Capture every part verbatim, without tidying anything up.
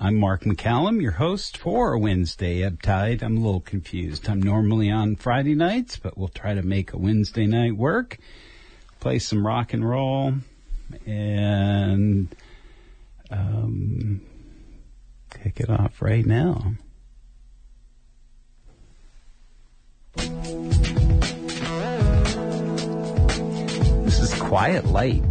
I'm Mark McCallum, your host for Wednesday Uptide. I'm a little confused. I'm normally on Friday nights, but we'll try to make a Wednesday night work, play some rock and roll, and um, kick it off right now. This is Quiet Light.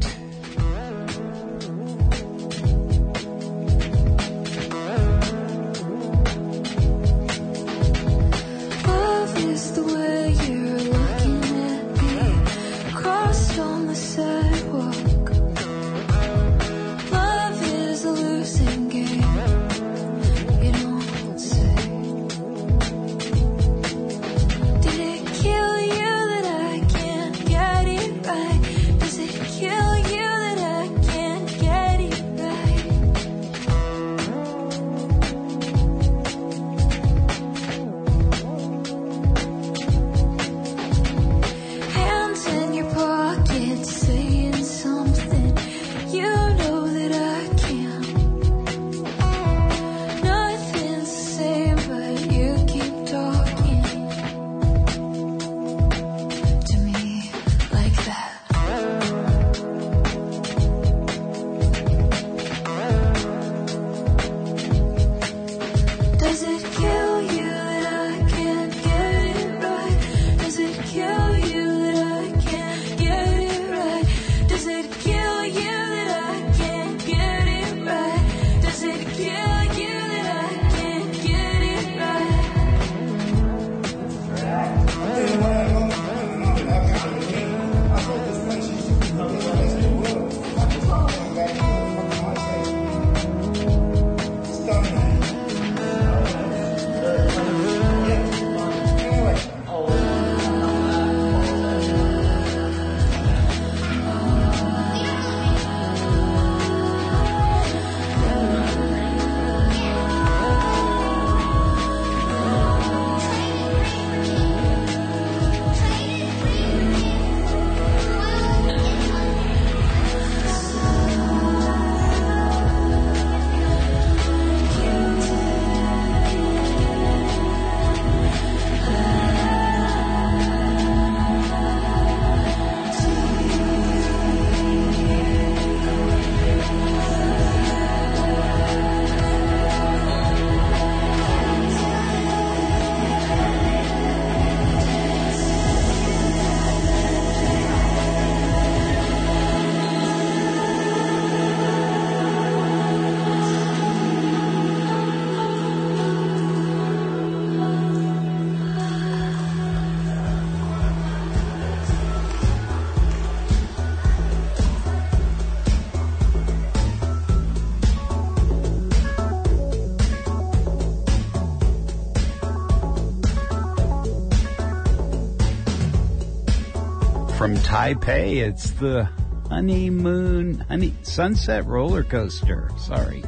From Taipei, it's the honeymoon, honey, sunset roller coaster. Sorry.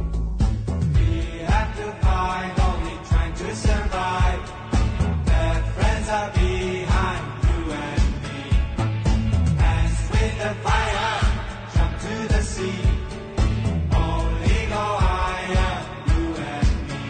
We have to fight, only trying to survive. The friends are behind you and me. Dance with the fire, jump to the sea. Only go higher, you and me.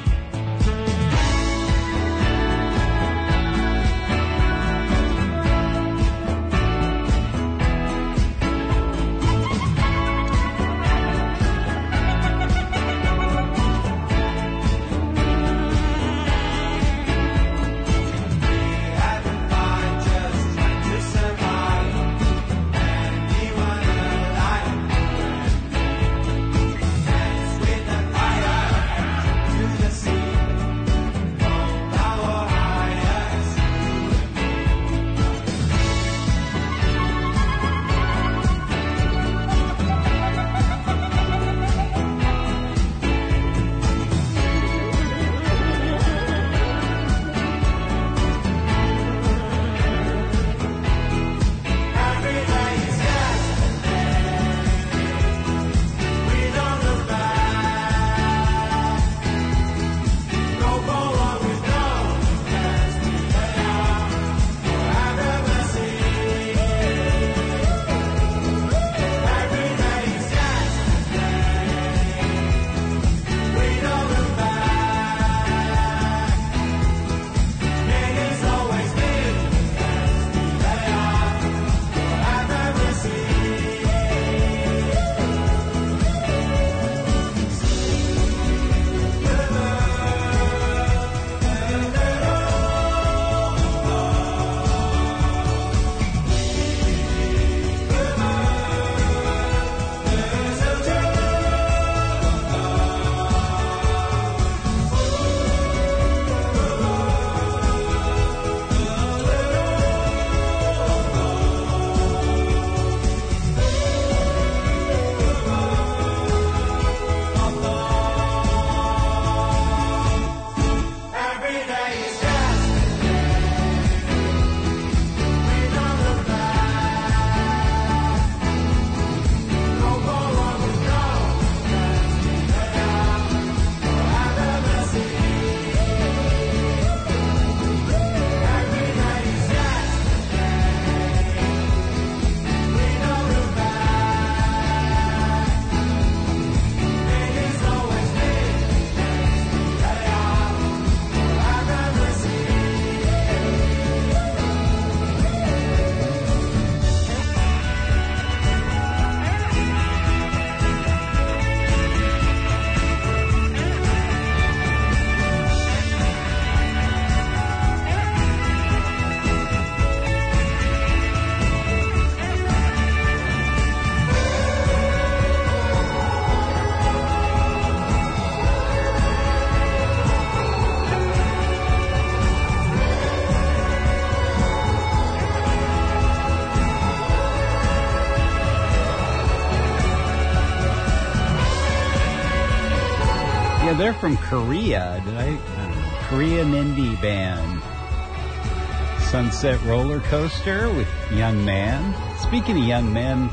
they're from Korea. Did I? I don't know. Korean indie band. Sunset Roller Coaster with Young Man. Speaking of Young Man,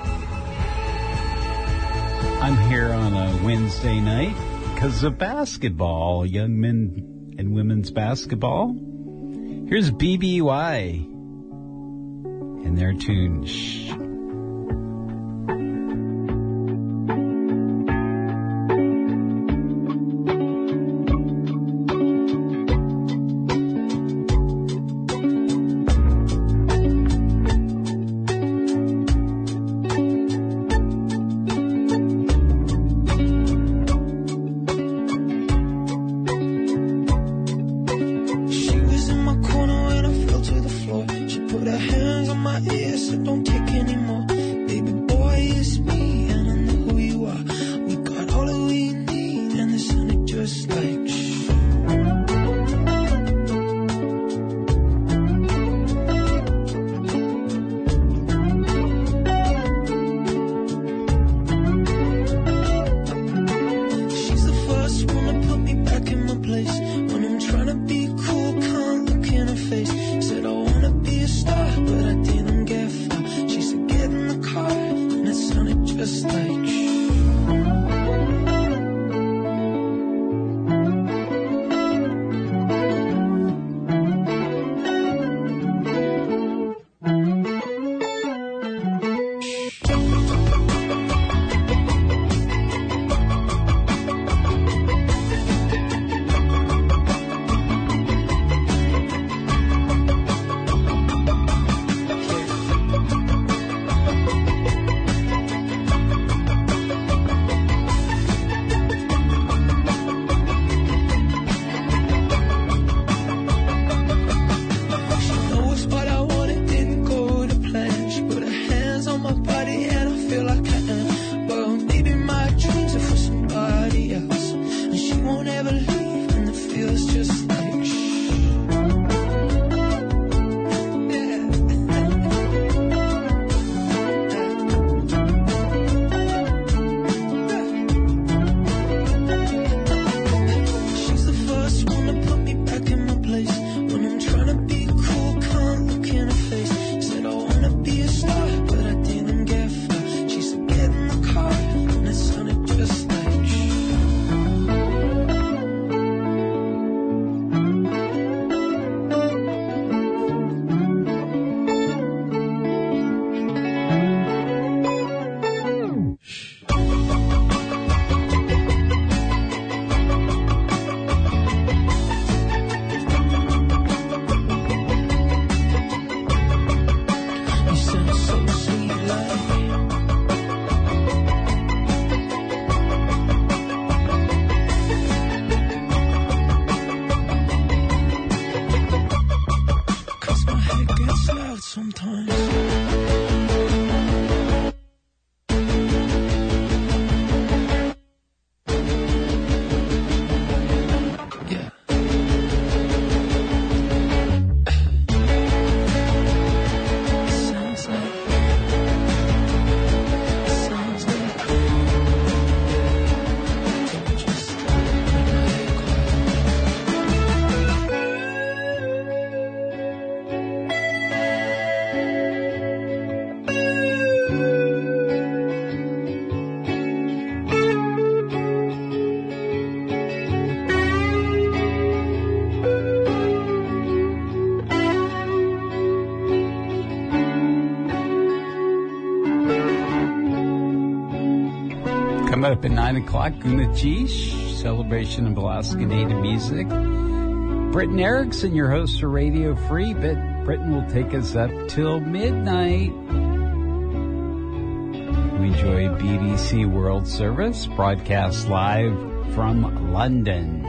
I'm here on a Wednesday night because of basketball, young men and women's basketball. Here's B B Y and their tune, Shh. Coming up at nine o'clock, Gunachish, celebration of Alaska Native music. Britton Erickson, your host for Radio Free. But Britton will take us up till midnight. We enjoy B B C World Service, broadcast live from London.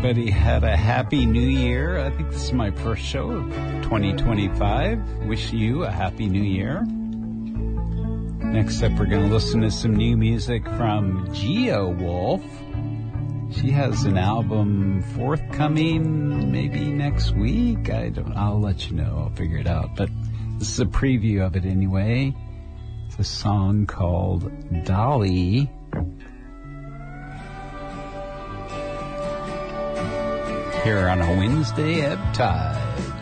everybody had a happy new year. I think this is my first show of twenty twenty-five. Wish you a happy new year. Next up, we're going to listen to some new music from Geo Wolf. She has an album forthcoming maybe next week. I don't, I'll let you know. I'll figure it out. But this is a preview of it anyway. It's a song called Dolly. Here on a Wednesday Ebb Tide.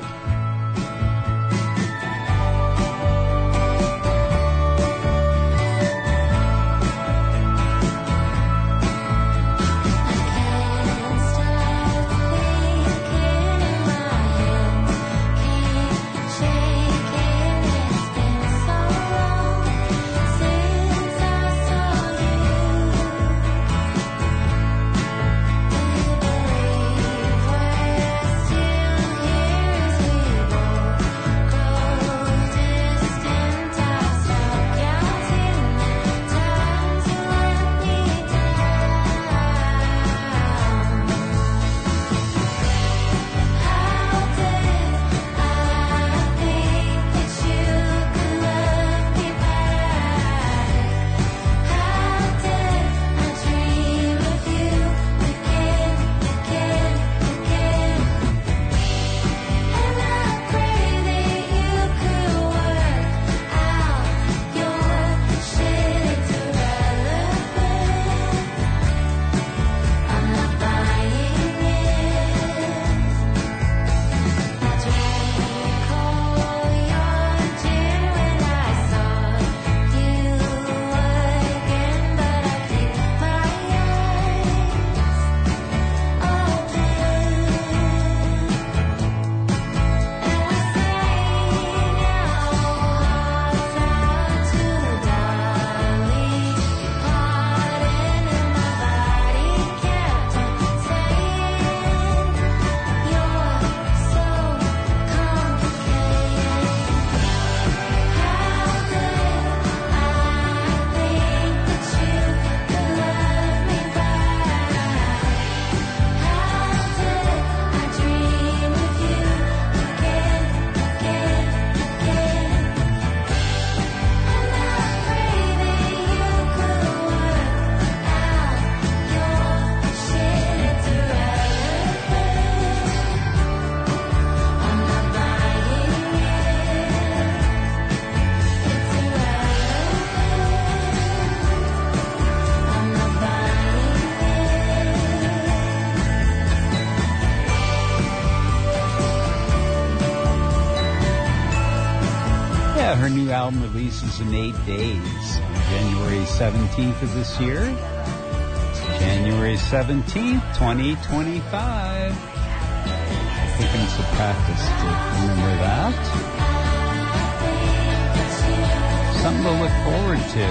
Her new album releases in eight days on January seventeenth of this year. January seventeenth, twenty twenty-five. Taking some practice to remember that. Something to look forward to.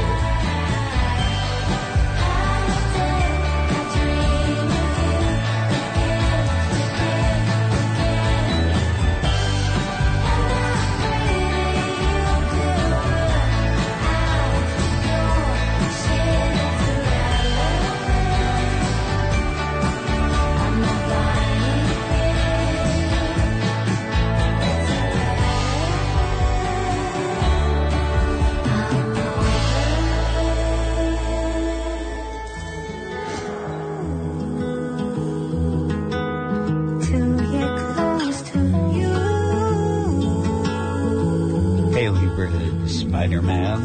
Spider-Man.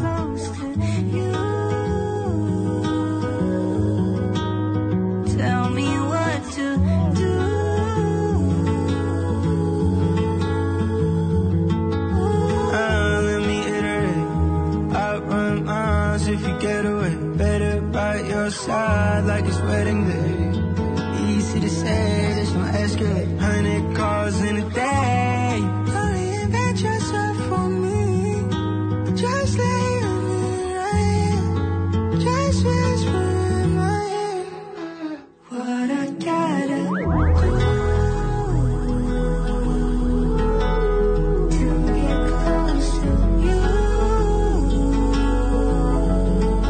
Tell me what to do. Uh, let me iterate. I run miles if you get away. Better by your side like it's wedding day. Easy to say, there's no escalate. Hundred calls in a day. Only invent yourself for me. Just lay on me right. Just whisper in my ear what I gotta do to get close to you.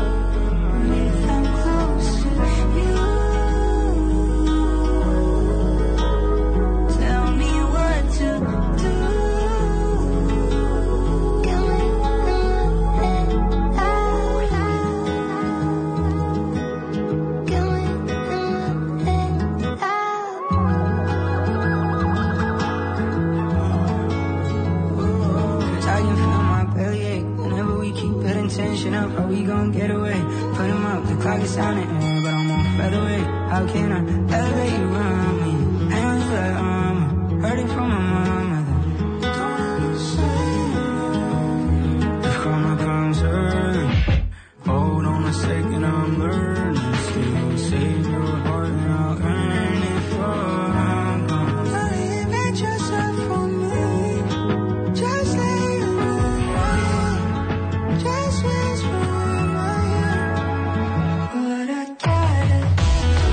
If I'm close to you, tension up, how we gon' get away? Put 'em up, the clock is sounding, uh, but I'm on featherweight. How can I elevate you around me? Hang on you like armor, heard it from my mama. Don't understand if karma comes early. Hold on a second, I'm learning. Still save your heart and I'll earn it for I'm gone. Elevate yourself for me. Just lay in my ear. Just whisper in my ear what I gotta do.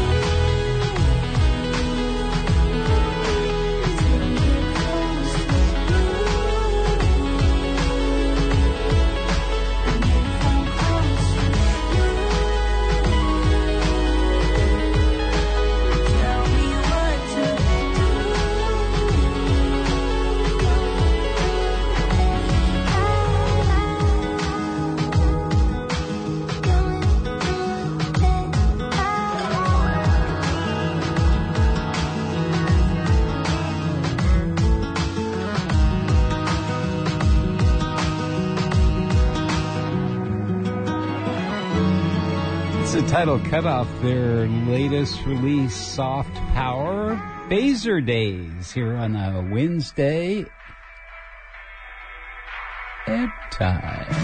The title cut off their latest release, Soft Power, Phaser Days, here on a Wednesday at Time.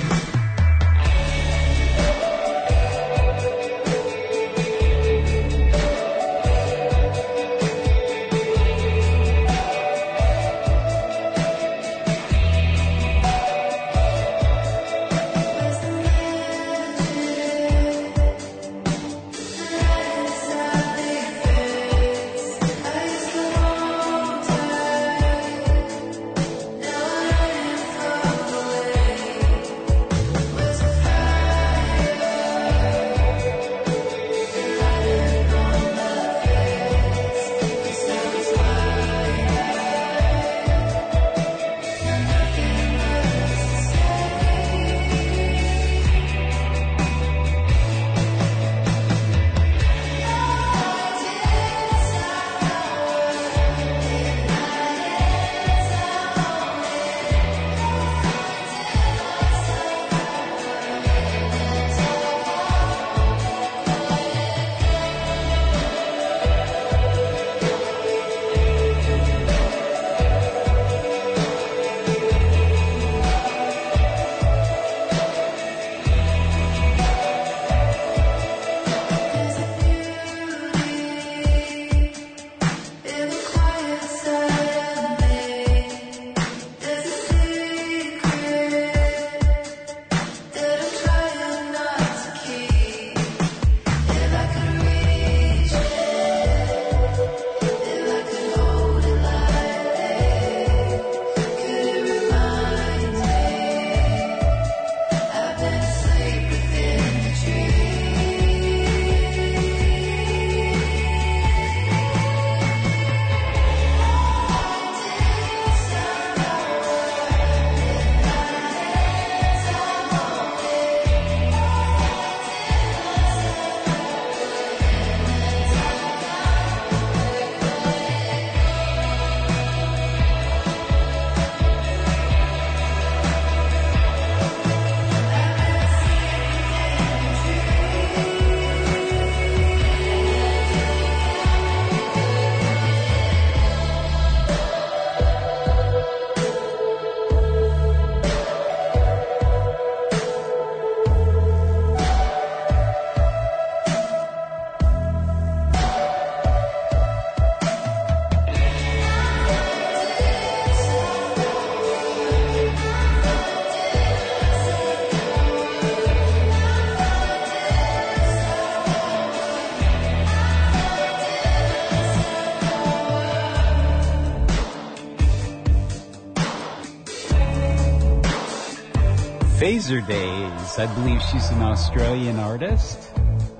Phaser Days. I believe she's an Australian artist.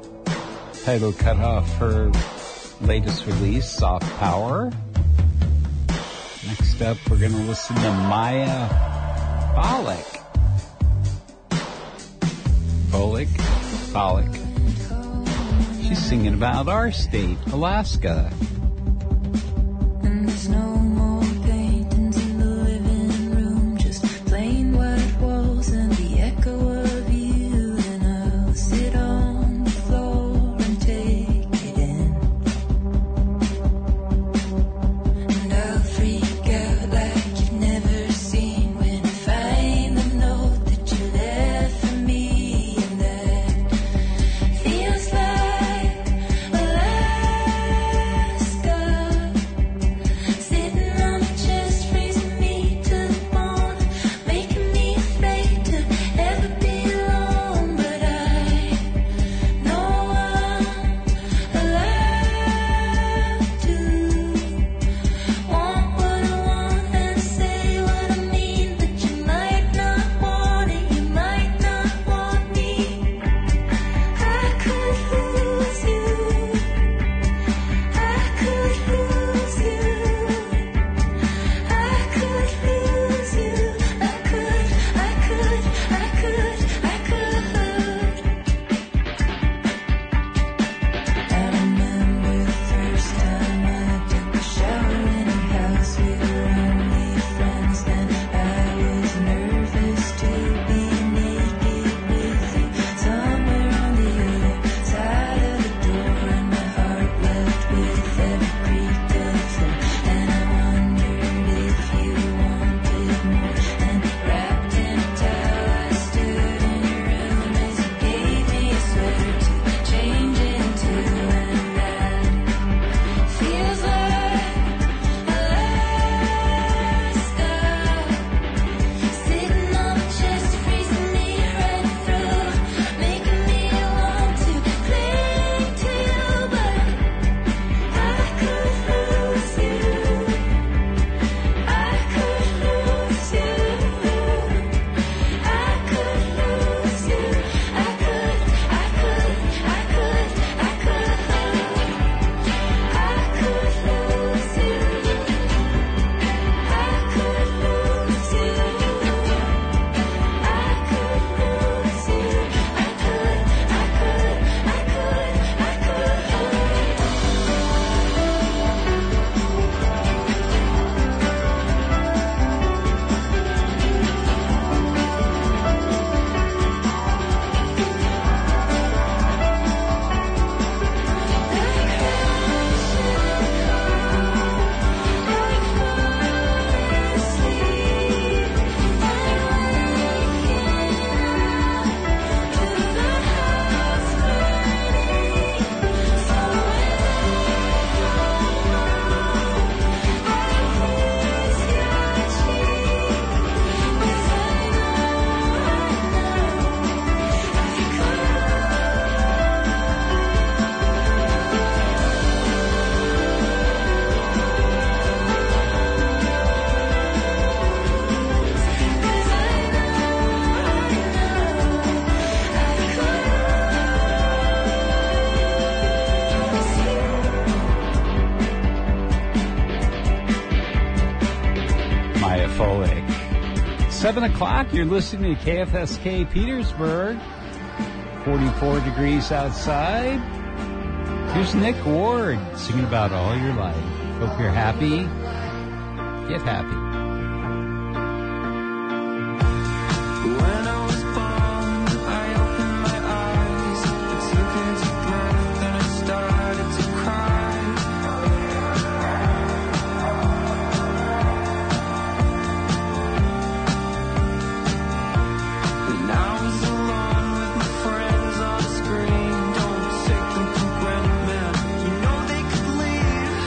Title cut off her latest release, Soft Power. Next up, we're going to listen to Maya Bollick. Bollick? Bollick. She's singing about our state, Alaska. And there's no more paintings in the living room, just plain white walls and the echo of you. seven o'clock. You're listening to K F S K Petersburg. forty-four degrees outside. Here's Nick Ward singing about All Your Life. Hope you're happy. Get happy. When I was born, I opened my eyes, I took a deep breath and I started to cry. And I was alone with my friends on the screen. Don't take them for granted, man. You know they could leave.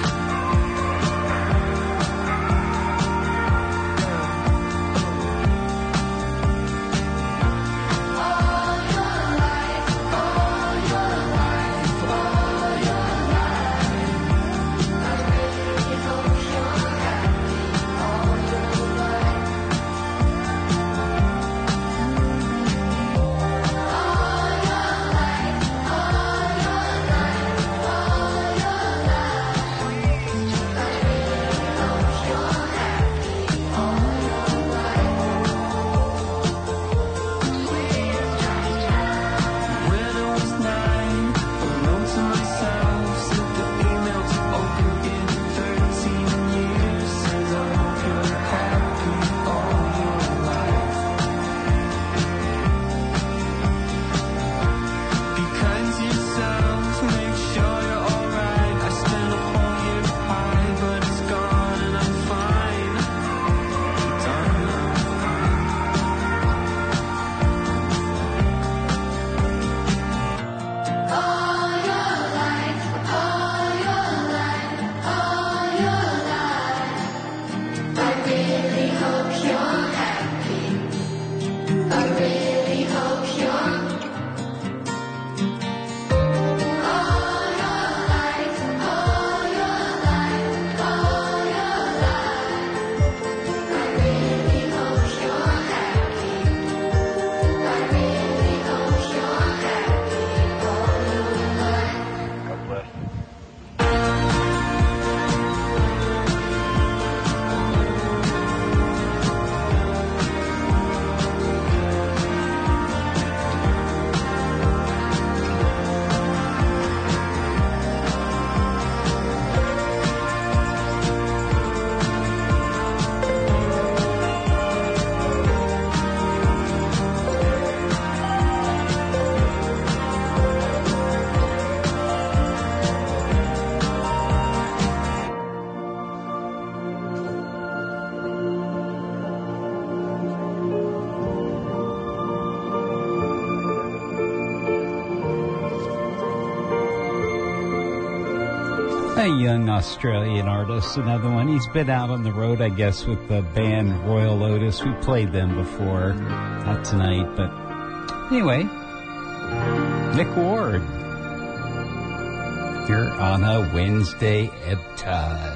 A young Australian artist, another one. He's been out on the road, I guess, with the band Royal Lotus. We played them before, not tonight, but anyway, Nick Ward. You're on a Wednesday ebb tide.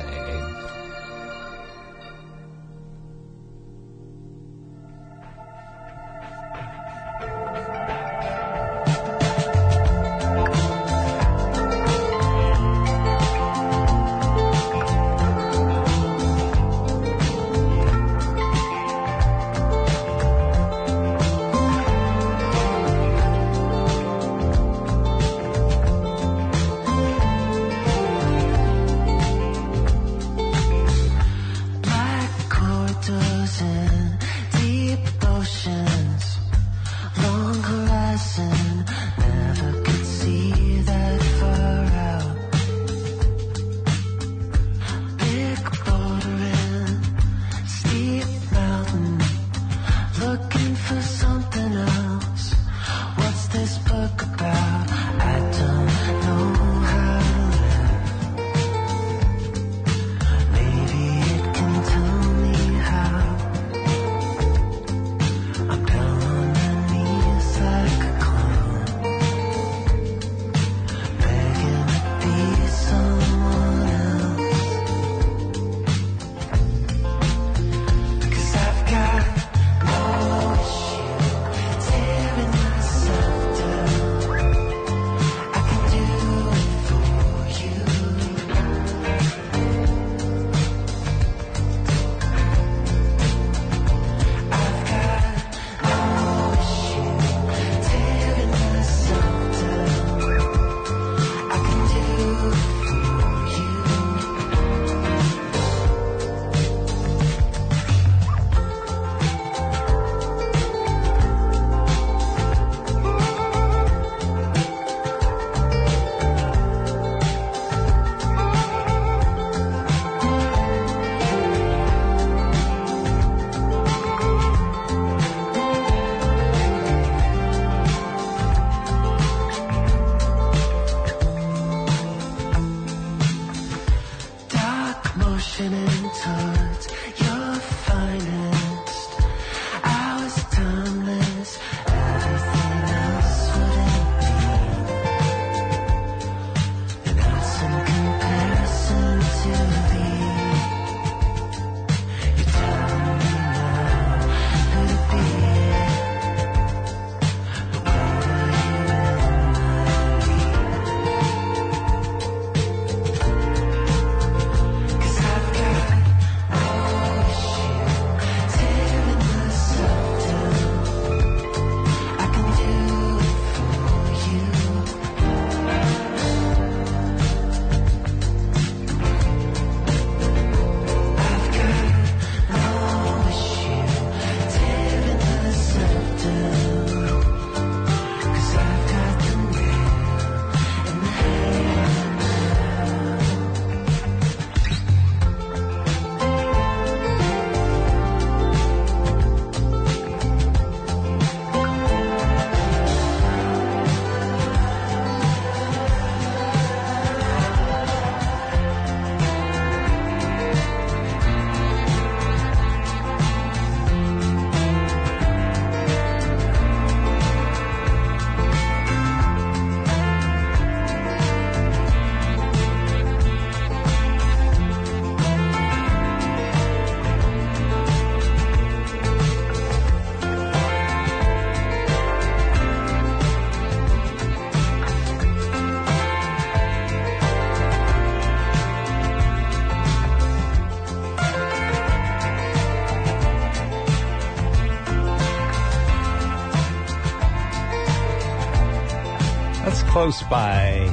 That's Close By,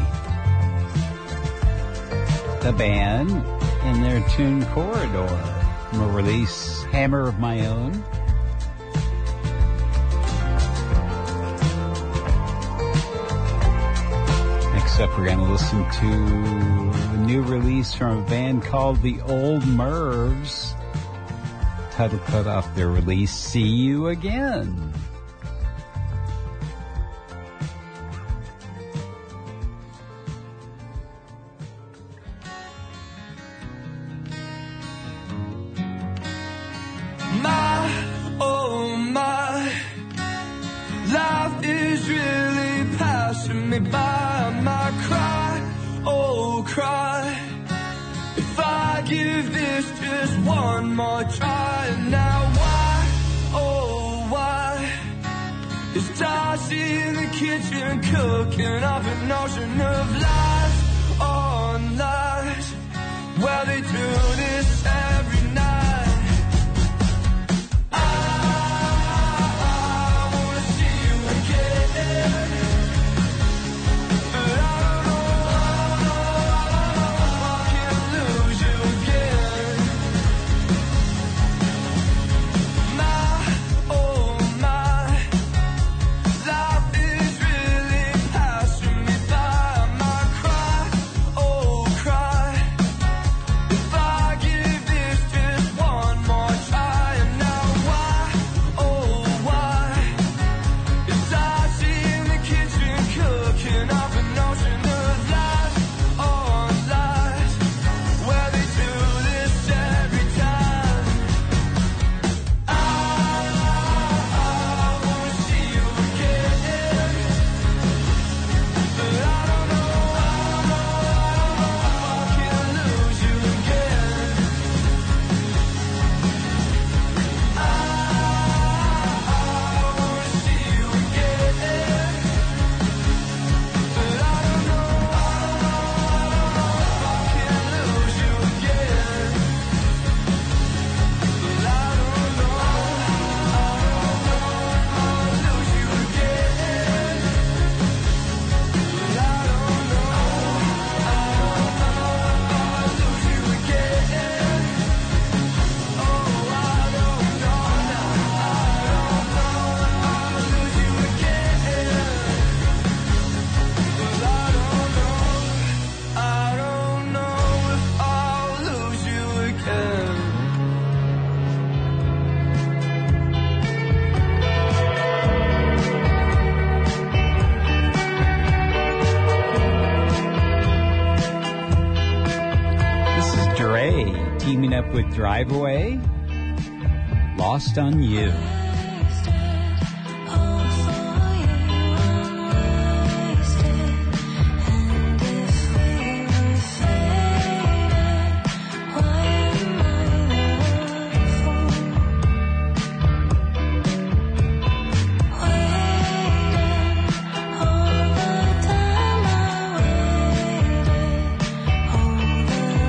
the band in their tune Corridor from a release, Hammer of My Own. Next up, we're going to listen to the new release from a band called The Old Mervs. Title cut off their release, See You Again. Cooking up an ocean of lies on lies. Well, they do this every night. I, I wanna see you again, but I don't know, I don't know, I can't lose you again. My, oh my, life is really passing me by. My cry, oh cry, if I give this just one more try. And now why, oh why, is I see in the kitchen cooking up an ocean of lies on lies. Well, they do this every time. I, I wanna see you again, but I don't know, I don't know, I don't know if I can lose you again. I, I wanna see you again, but I don't know, I don't know, I don't know if I can lose you again. But I don't know, I don't know if I'll lose you again. But I don't know, I don't know if I'll lose you again. Oh, I don't know now, I don't know if I'll lose you again. But I don't know, I don't know if I'll lose you again. This is Dre teaming up with Drive Away, Lost on You.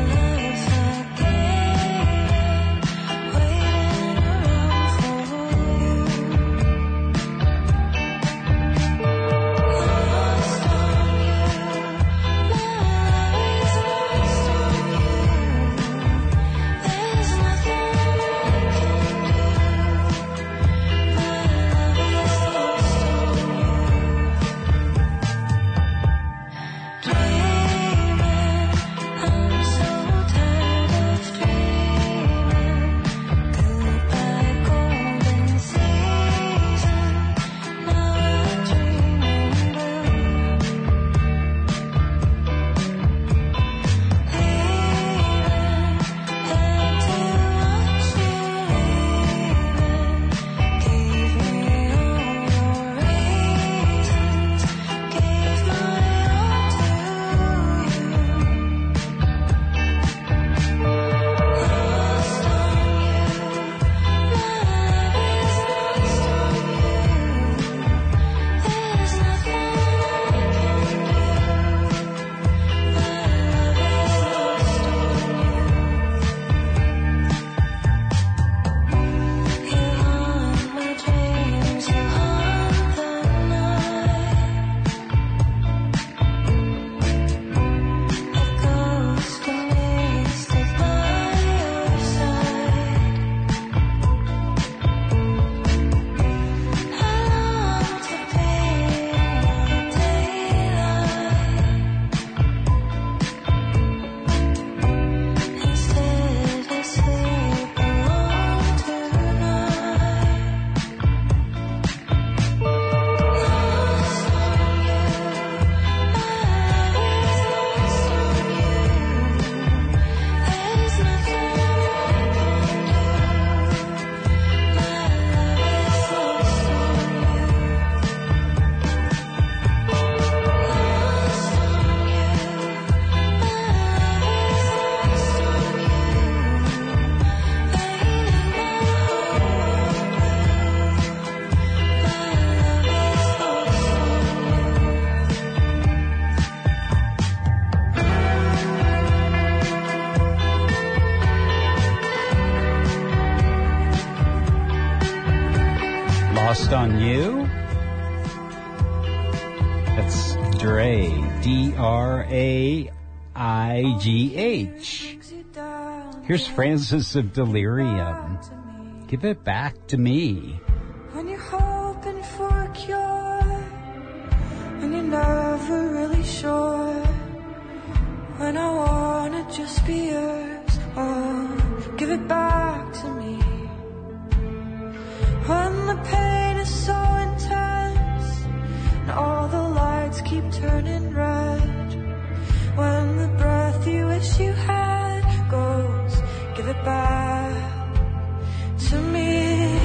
Waiting around for Lost on You. That's Dre, D R A I G H. Here's Francis of Delirium. Give it back to me. When you're hoping for a cure, and you're never really sure, when I wanna just be yours, oh, give it back to me. When the pain is so intense, and all the lights keep turning red, when the breath you wish you had goes, give it back to me.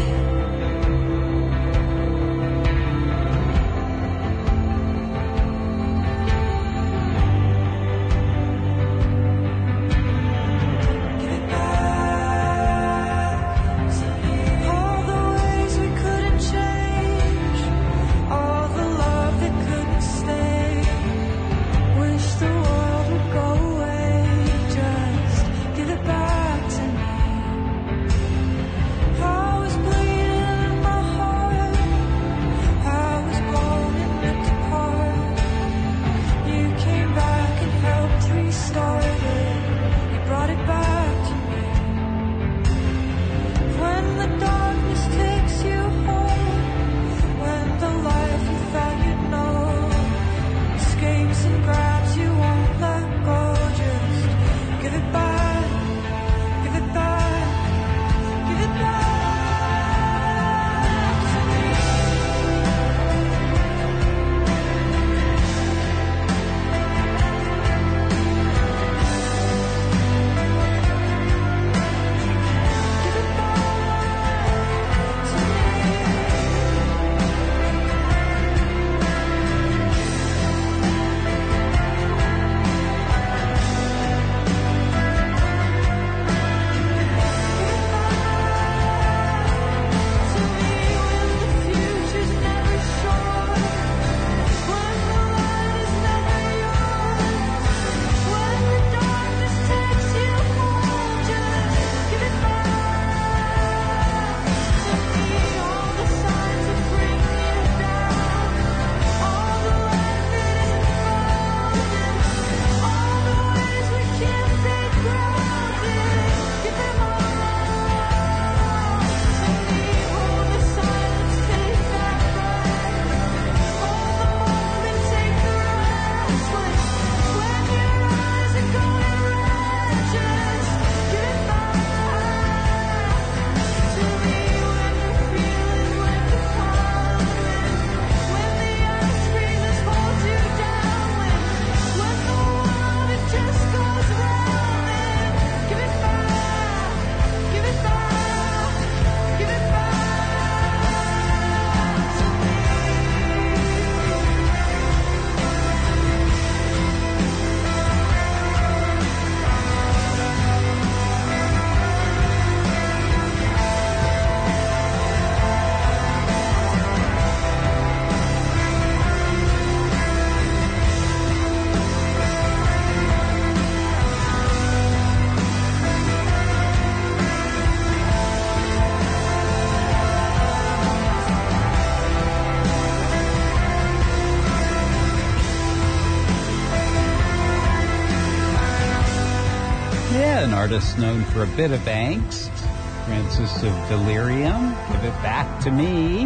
Artist known for a bit of angst, Francis of Delirium, Give It Back to Me.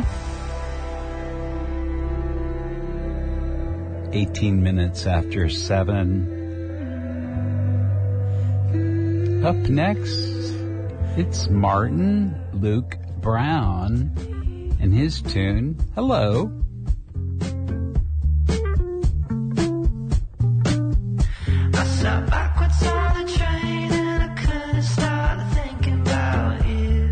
eighteen minutes after seven. Up next, it's Martin Luke Brown and his tune, Hello. I sat backwards on the train and I couldn't stop thinking about you,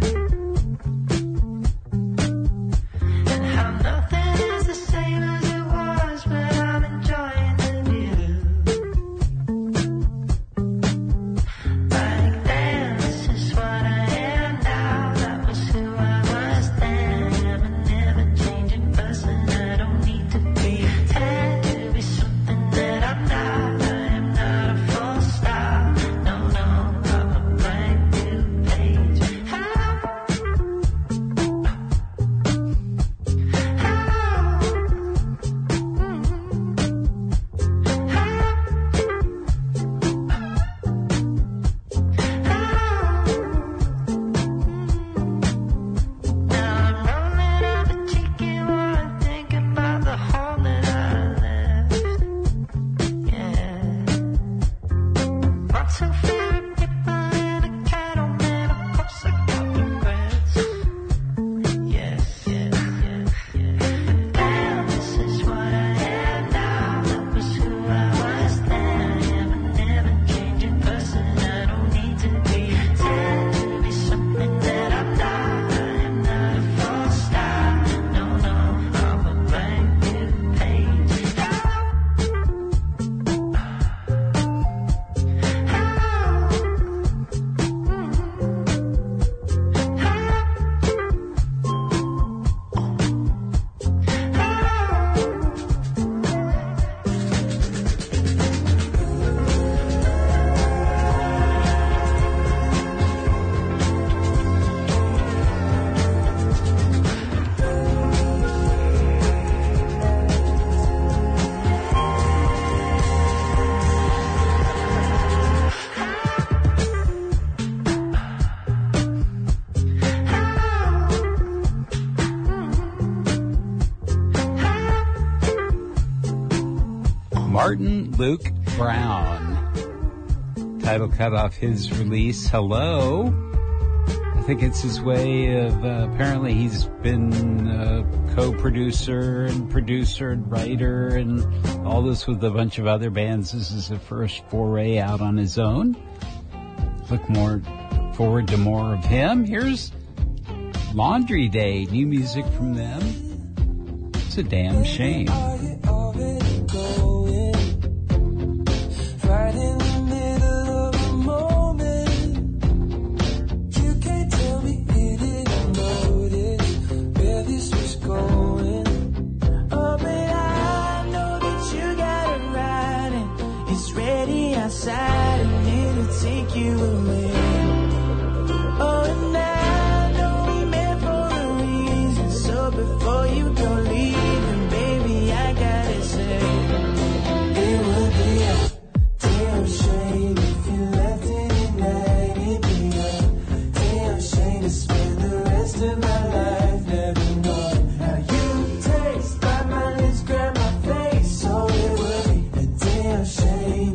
and how nothing is the same as it was, but I'm enjoying the view. Like then, this is what I am now. That was who I was then. I'm a never changing person. Martin Luke Brown. Title cut off his release, Hello. I think it's his way of, uh, apparently he's been a co-producer and producer and writer and all this with a bunch of other bands. This is the first foray out on his own. Look more forward to more of him. Here's Laundry Day, new music from them. It's a damn shame. Outside and it'll take you away. Oh, and I know we met for a reason. So before you go leaving, baby, I gotta say, it would be a damn shame if you left it tonight. It'd be a damn shame to spend the rest of my life never knowing how you taste. Bite my lips, grab my face. So it would be a damn shame.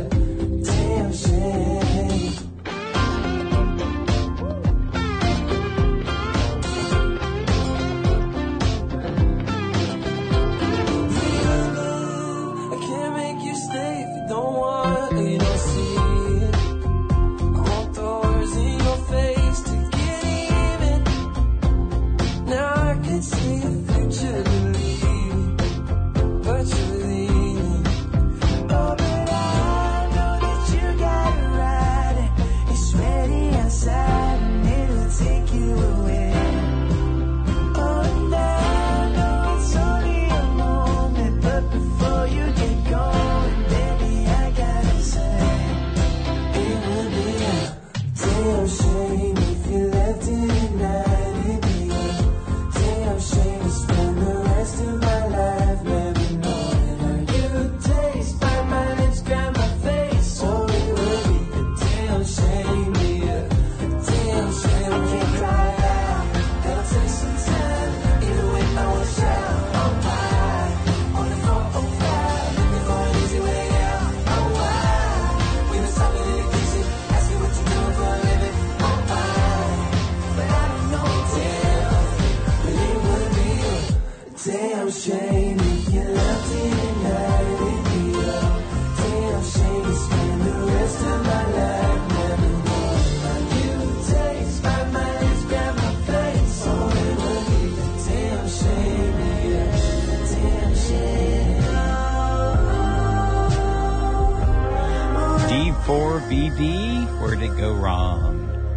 D four V D, where'd it go wrong?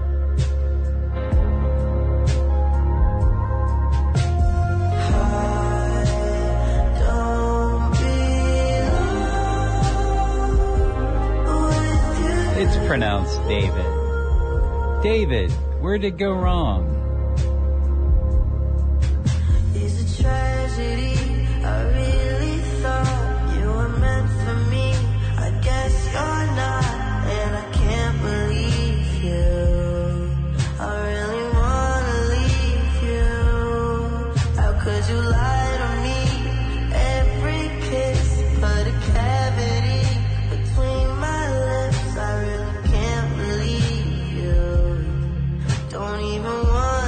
It's pronounced David. David, where'd it go wrong? It's a tragedy. I really thought you were meant for me. I guess you're not, and I can't believe you. I really wanna leave you. How could you lie to me? Every kiss put a cavity between my lips. I really can't believe you. Don't even want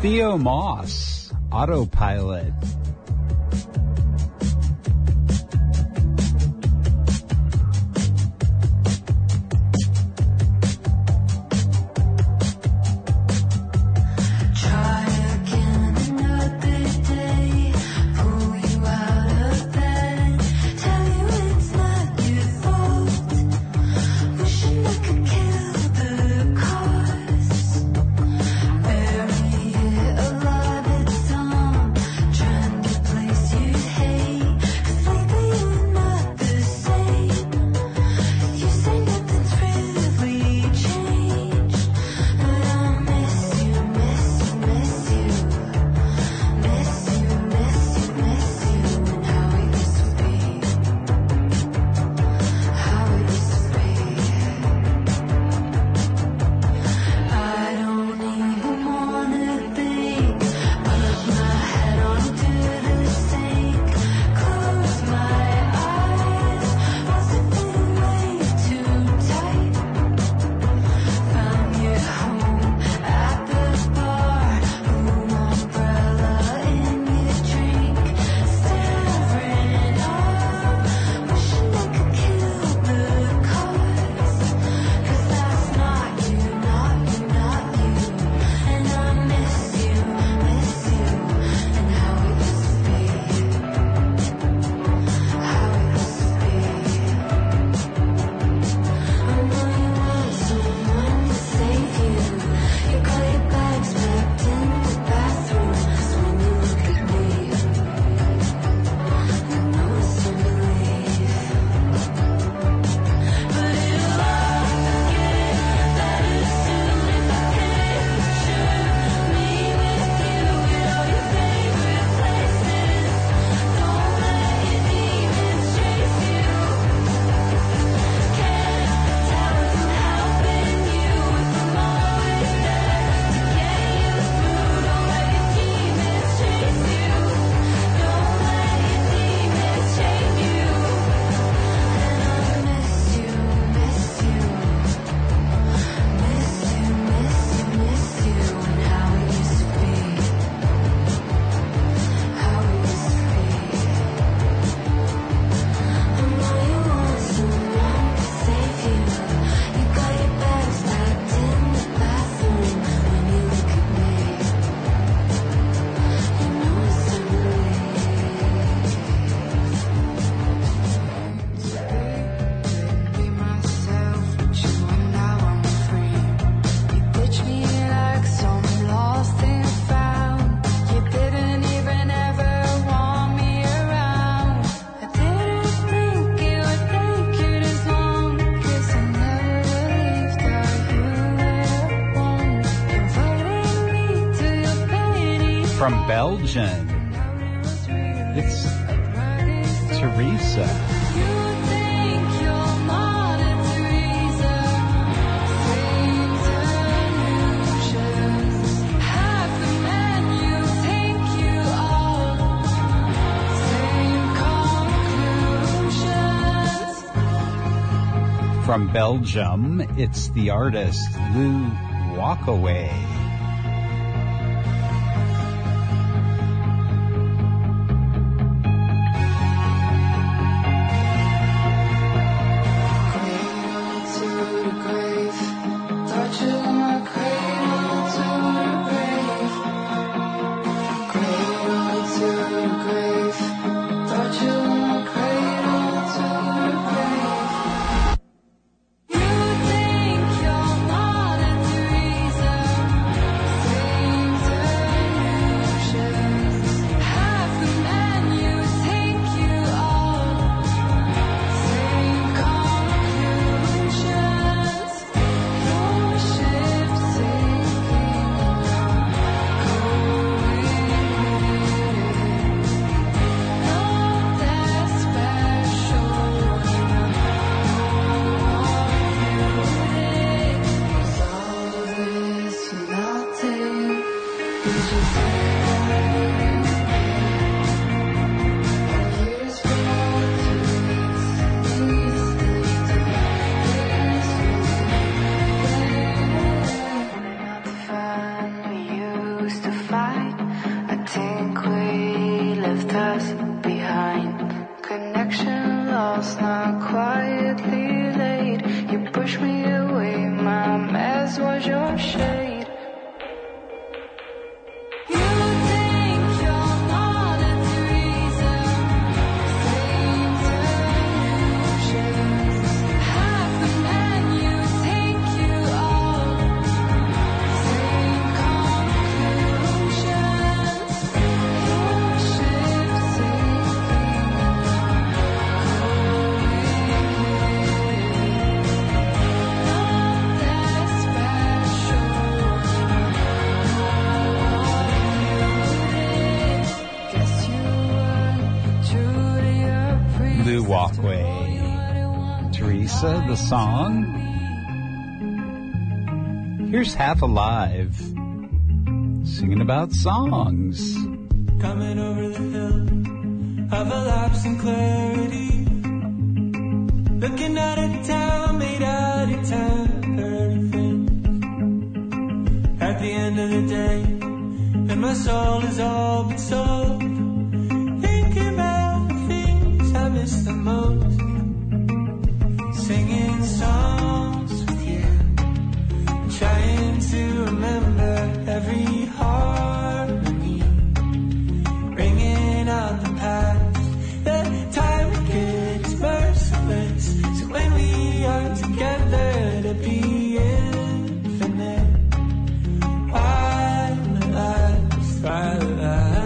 Theo Moss, Autopilot. From Belgium, it's Teresa. From Belgium, it's the artist Lou Walkaway. pass you behind. Connection lost, not quietly laid. You push me away, my mess was your shade. Walkway. Teresa, the song. Here's Half Alive, singing about songs. Coming over the hill of a lapse in clarity, looking at a town made out of temporary things. At the end of the day, and my soul is all but sold, thinking about the things I miss the most. Singing songs with you, trying to remember every harmony, ringing out the past. The time we gets merciless, so when we are together to be infinite. While it lasts, while it lasts.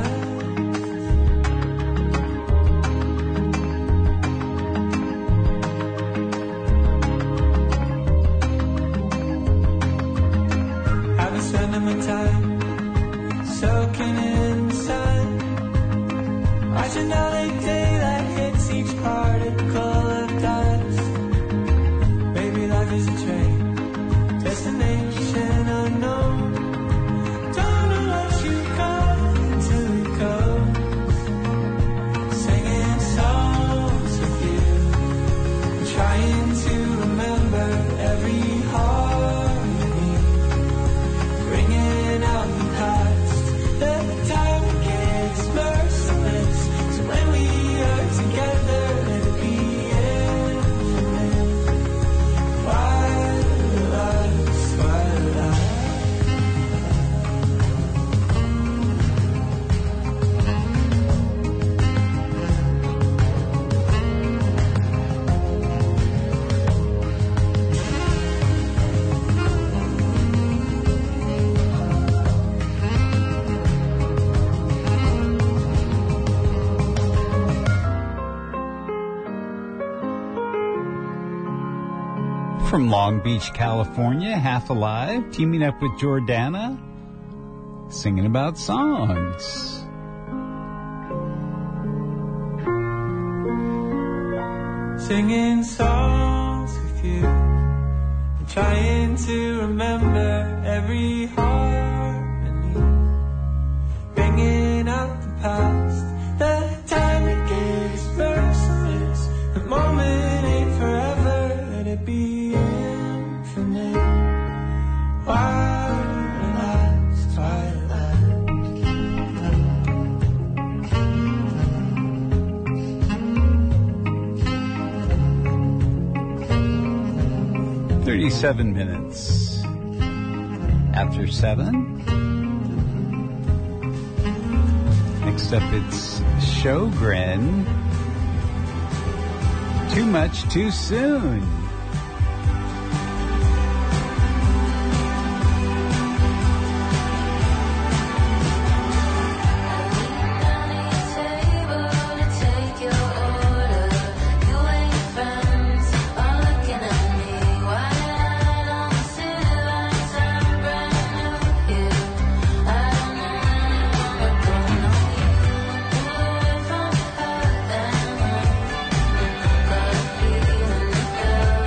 Spending my time soaking in the sun, watching how the daylight hits each particle of dust. Maybe life is a train, destination unknown. Don't know what you got until it goes. Singing songs with you, trying to remember every harmony, ringing out the past. The time gets merciless, so when we are together it'll be infinite. While it lasts, while it lasts. From Long Beach, California, Half Alive, teaming up with Jordana, singing about songs. Singing songs with you, and trying to remember every harmony, bringing out the past. The time it gets merciless, the moment ain't forever, let it be infinite. While it lasts, while it lasts. Thirty-seven minutes after seven. Next up, it's Sjogren. Too much too soon. Feeling the girl.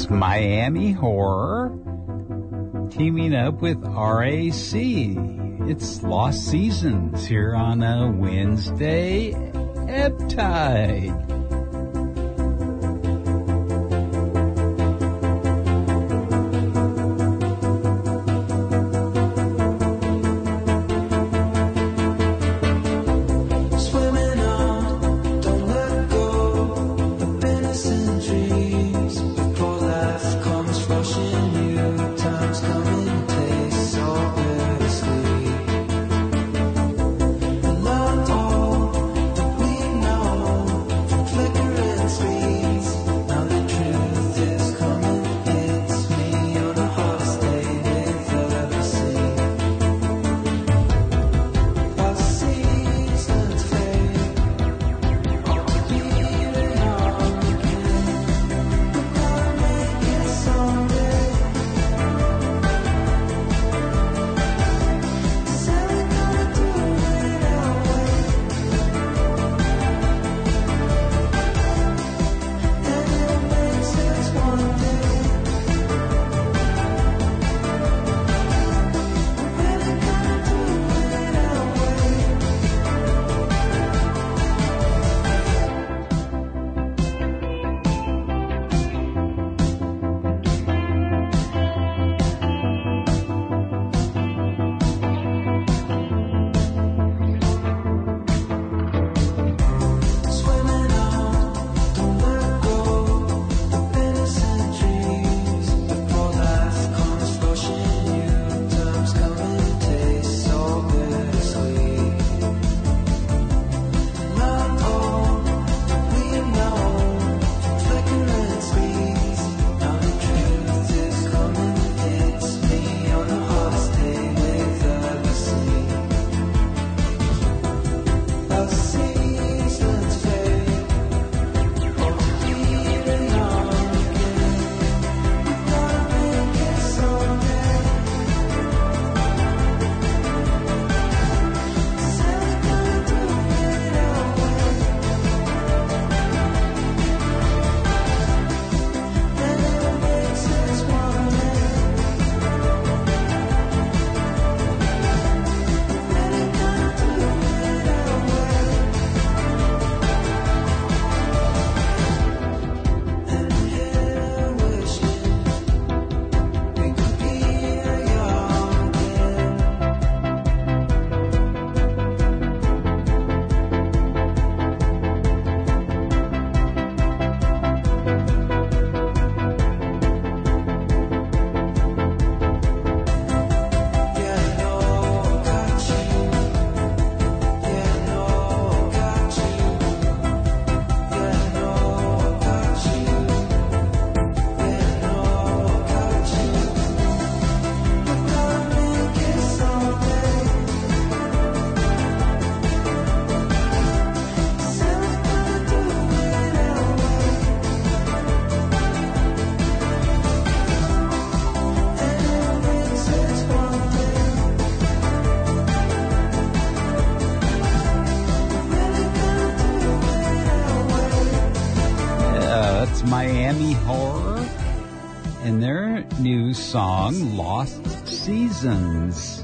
is Miami Horror teaming up with R A C. It's Lost Seasons here on a Wednesday Ebb-Tide. Miami Horror and their new song, Lost Seasons.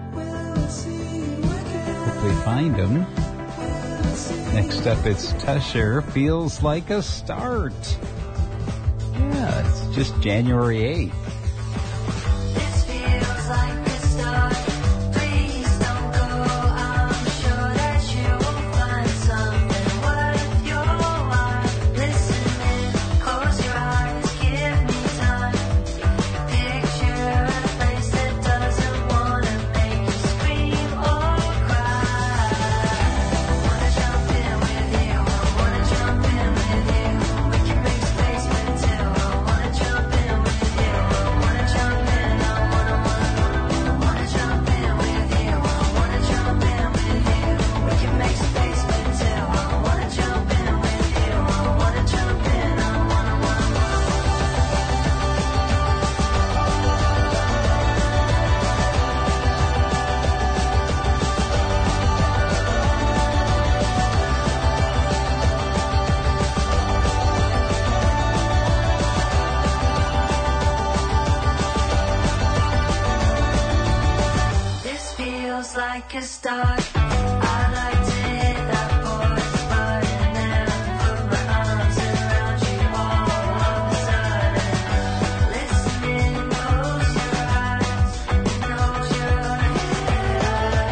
Hope they find them. Next up, it's Tusher, Feels Like a Start. Yeah, it's just January eighth. This feels like the start. Please don't go. I'm sure that you will find something worth your while. Listening, close your eyes, give me time. Picture a place that doesn't want to make you scream or cry. I wanna jump in with you. I wanna jump in with you. We can make space for two. I wanna jump in with you. start. I like to hit that boy spot and then put my arms around you all of a sudden. Listening, close your eyes, nod your head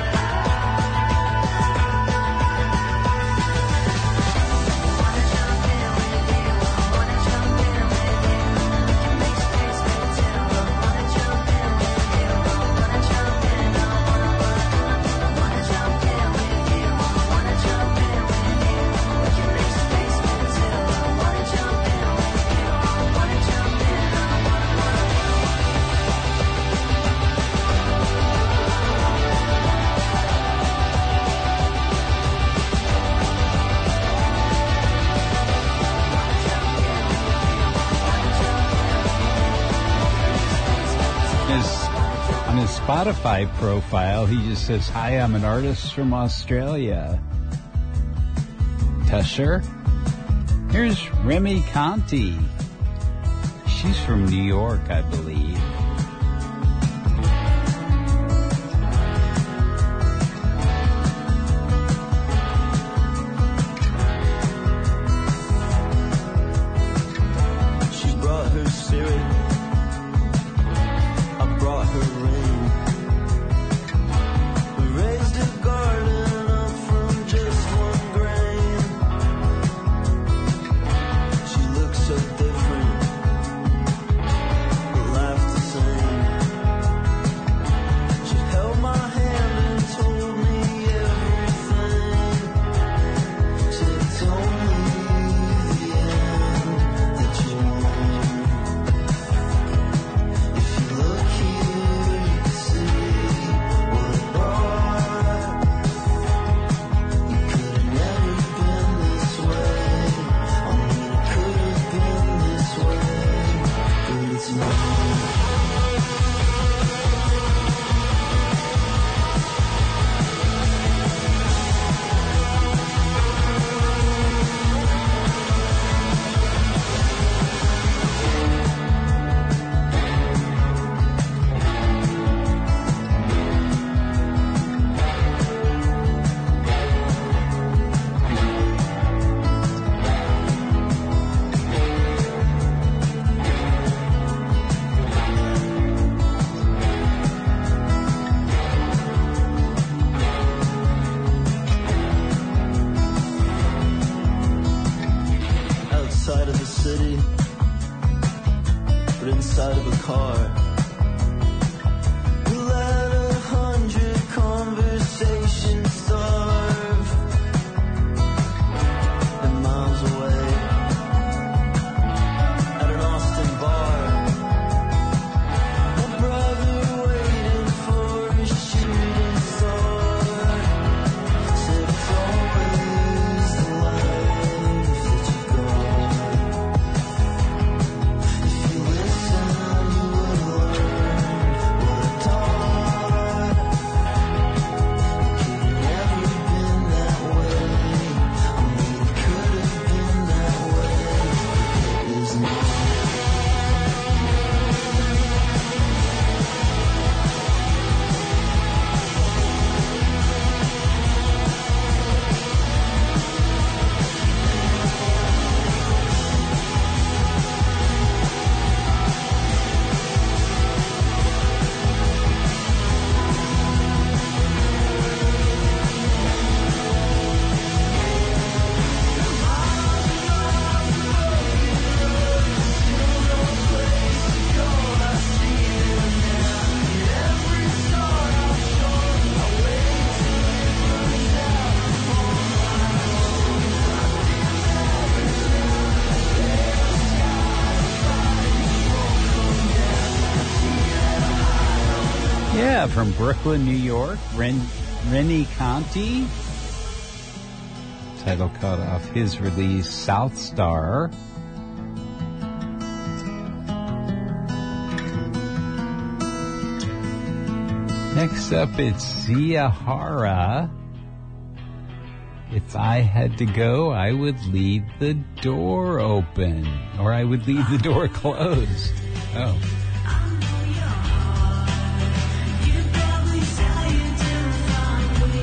Wanna jump in with you, wanna jump in with you. We can make space for two. Wanna jump in with you, wanna jump in, I wanna wanna jump in with you, wanna jump in with you. We can make space for two. Wanna jump in with you, wanna jump in, I His, on his Spotify profile, he just says, "Hi, I'm an artist from Australia." Tusher. Here's Remy Conti. She's from New York, I believe. She brought her spirit, I brought her rain. We raised a garden up from just one grain. She looked so different, but laughed the same. She held my hand and told me everything. Said it's only the end that you want. If you look here, you can see what it brought. You could have never been this way. I mean, it could have been this way, but it's not. Outside of the city, but inside of a car. We let a hundred conversations starve. And miles away, at an Austin bar, my brother waiting for a shooting star. Said it's always the life that you go. If you listen, you would learn what I taught. It could have never been that way. I mean, it could have been that way. It is not. Yeah, from Brooklyn, New York, Ren, Rennie Conti. Title cut off his release, South Star. Next up, it's Zia Hara. If I had to go, I would leave the door open, or I would leave the door closed. Oh. You probably say you do fun with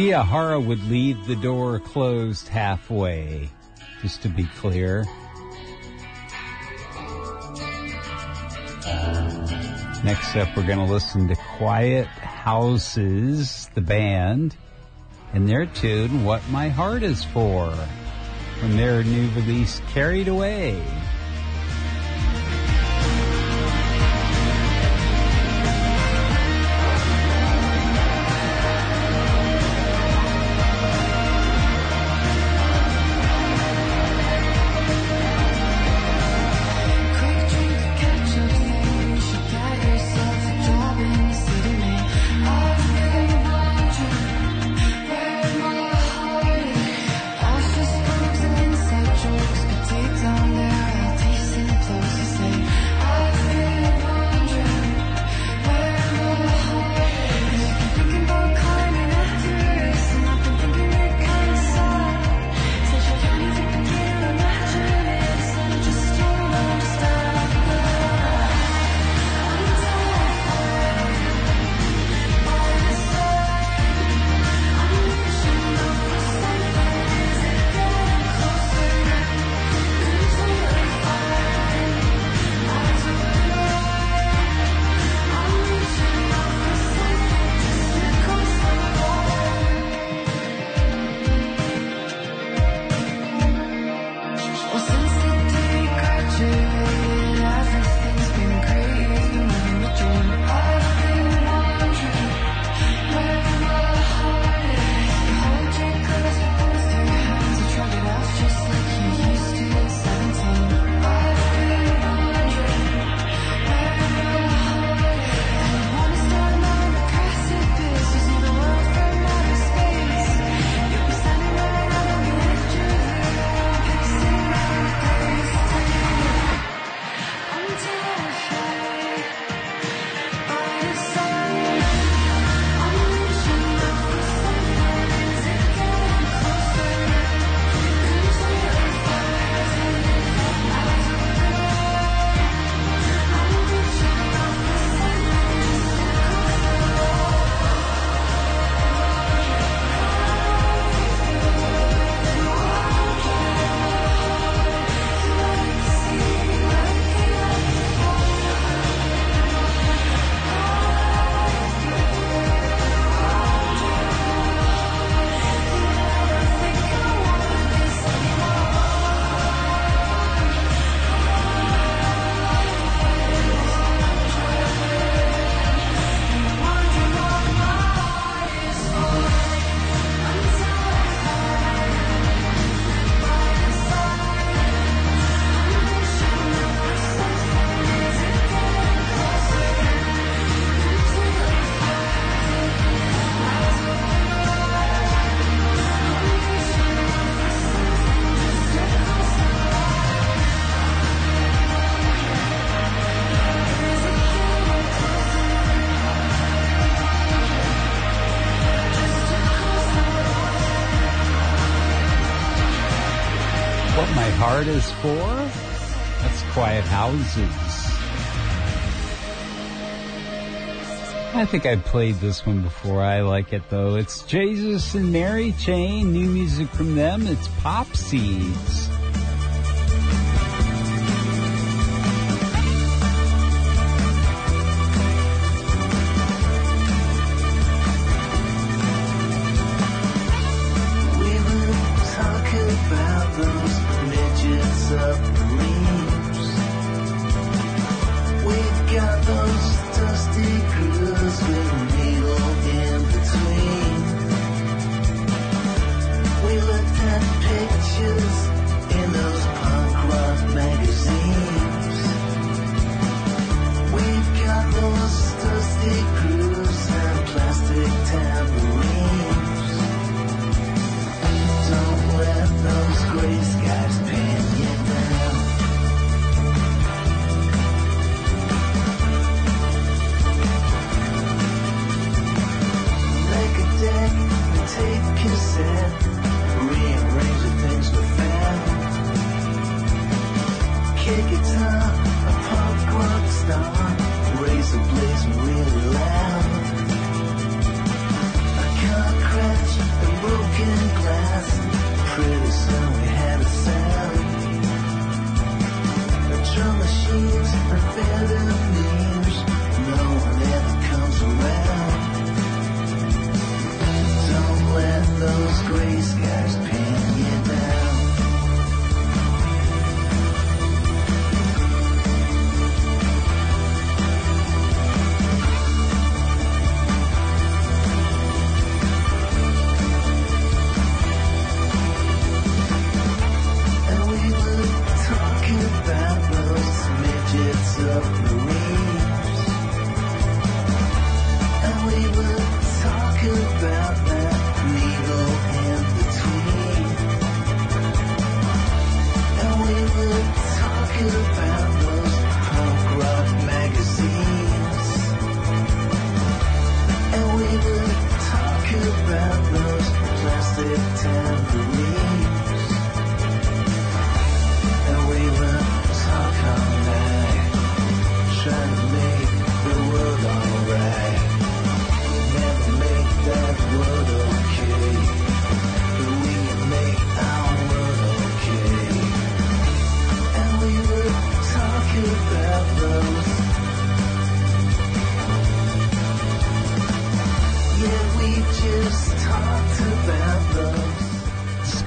Mia Hara would leave the door closed halfway, just to be clear. Next up, we're going to listen to Quiet Houses, the band, and their tune, What My Heart Is For, from their new release, Carried Away. Heart Is For? That's Quiet Houses. I think I played this one before. I like it, though. It's Jesus and Mary Chain. New music from them. It's Pop Seeds. We looked at pictures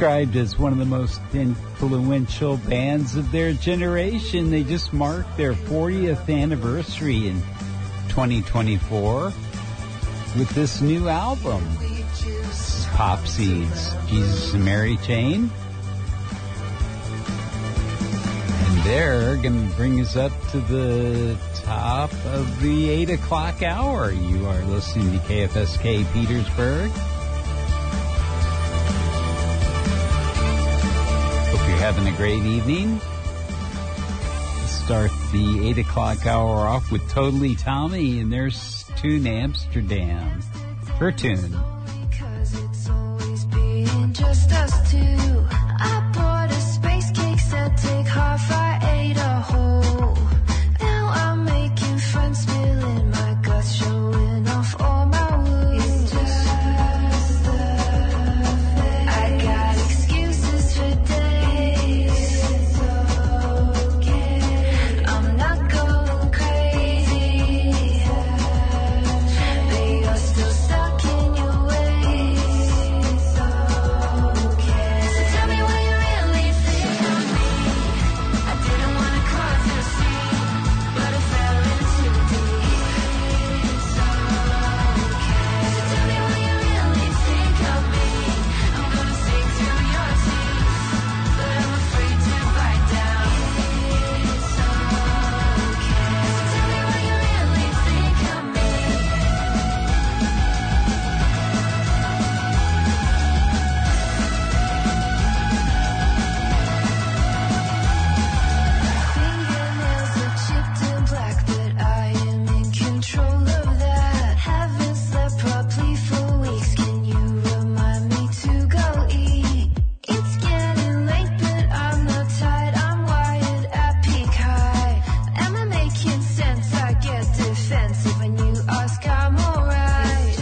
described as one of the most influential bands of their generation. They just marked their fortieth anniversary in twenty twenty-four with this new album, Pop Seeds, Jesus and Mary Chain. And they're going to bring us up to the top of the eight o'clock hour. You are listening to K F S K Petersburg. Hope you're having a great evening. Let's start the eight o'clock hour off with Totally Tommy and their tune Amsterdam. Her tune. Because it's always been just us two. I bought a space cake set, take half, I ate a whole. Now I'm making friends, spilling my guts, showing off all my wounds. It's just I got excuses for days. It's okay. I'm not going crazy. But you're still stuck in your ways. It's okay. So tell me what you really think of me. I didn't want to cause a scene, but I fell in too deep. It's okay. So tell me what you really think of me. I'm gonna sing through your teeth, but I'm afraid to bite down. It's okay. So tell me what you really think of me. Fingernails are chipped and black, but I am in control of that. Haven't slept properly for weeks. Can you remind me to go eat? It's getting late, but I'm not tired. I'm wired at peak high. Am I making sense? I get defensive when you ask. I'm alright.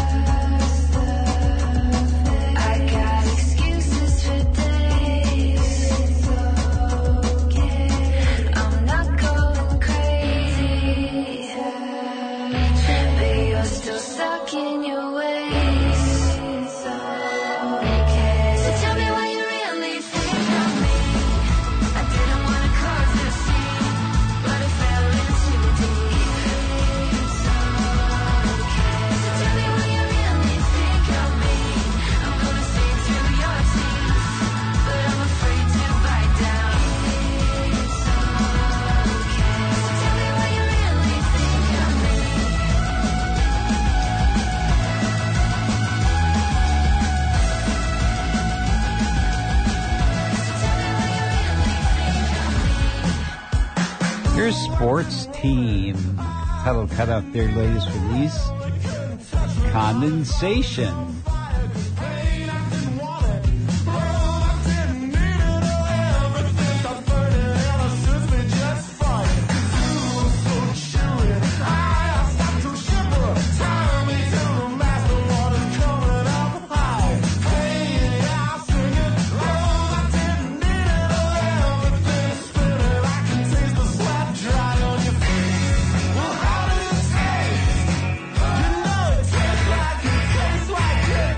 I got excuses for days. It's okay. I'm not going crazy. But you're still stuck in your ways. It's okay. So tell me what you really think of me. I didn't want to cause a scene, but I fell in too deep. It's okay. So tell me what you really think of me. I'm gonna sing through your teeth, but I'm afraid to bite down. It's okay. So tell me what you really think of me. Your sports team. That'll cut out their latest release, Condensation. Like it tastes like it.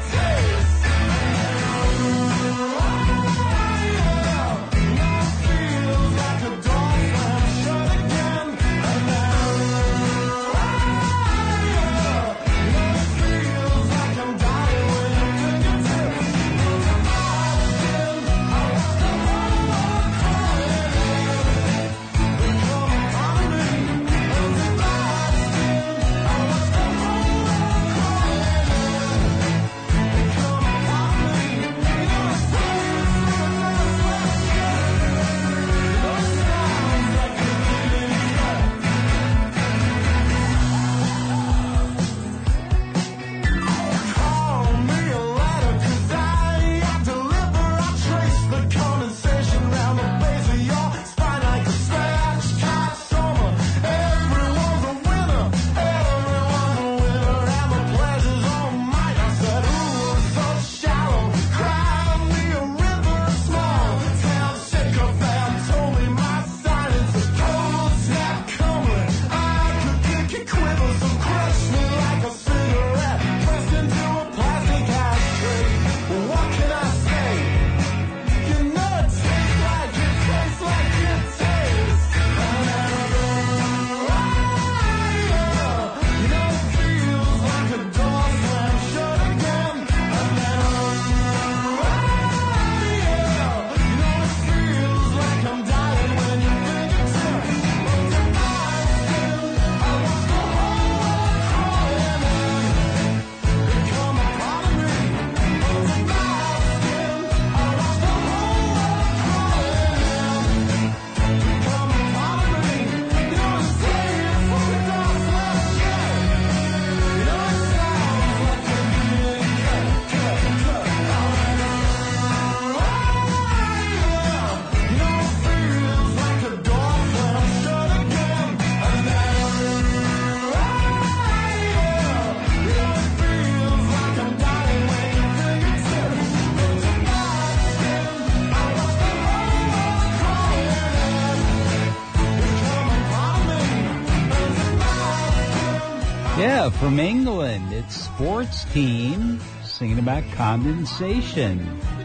Yeah, from England, it's Sports Team singing about condensation.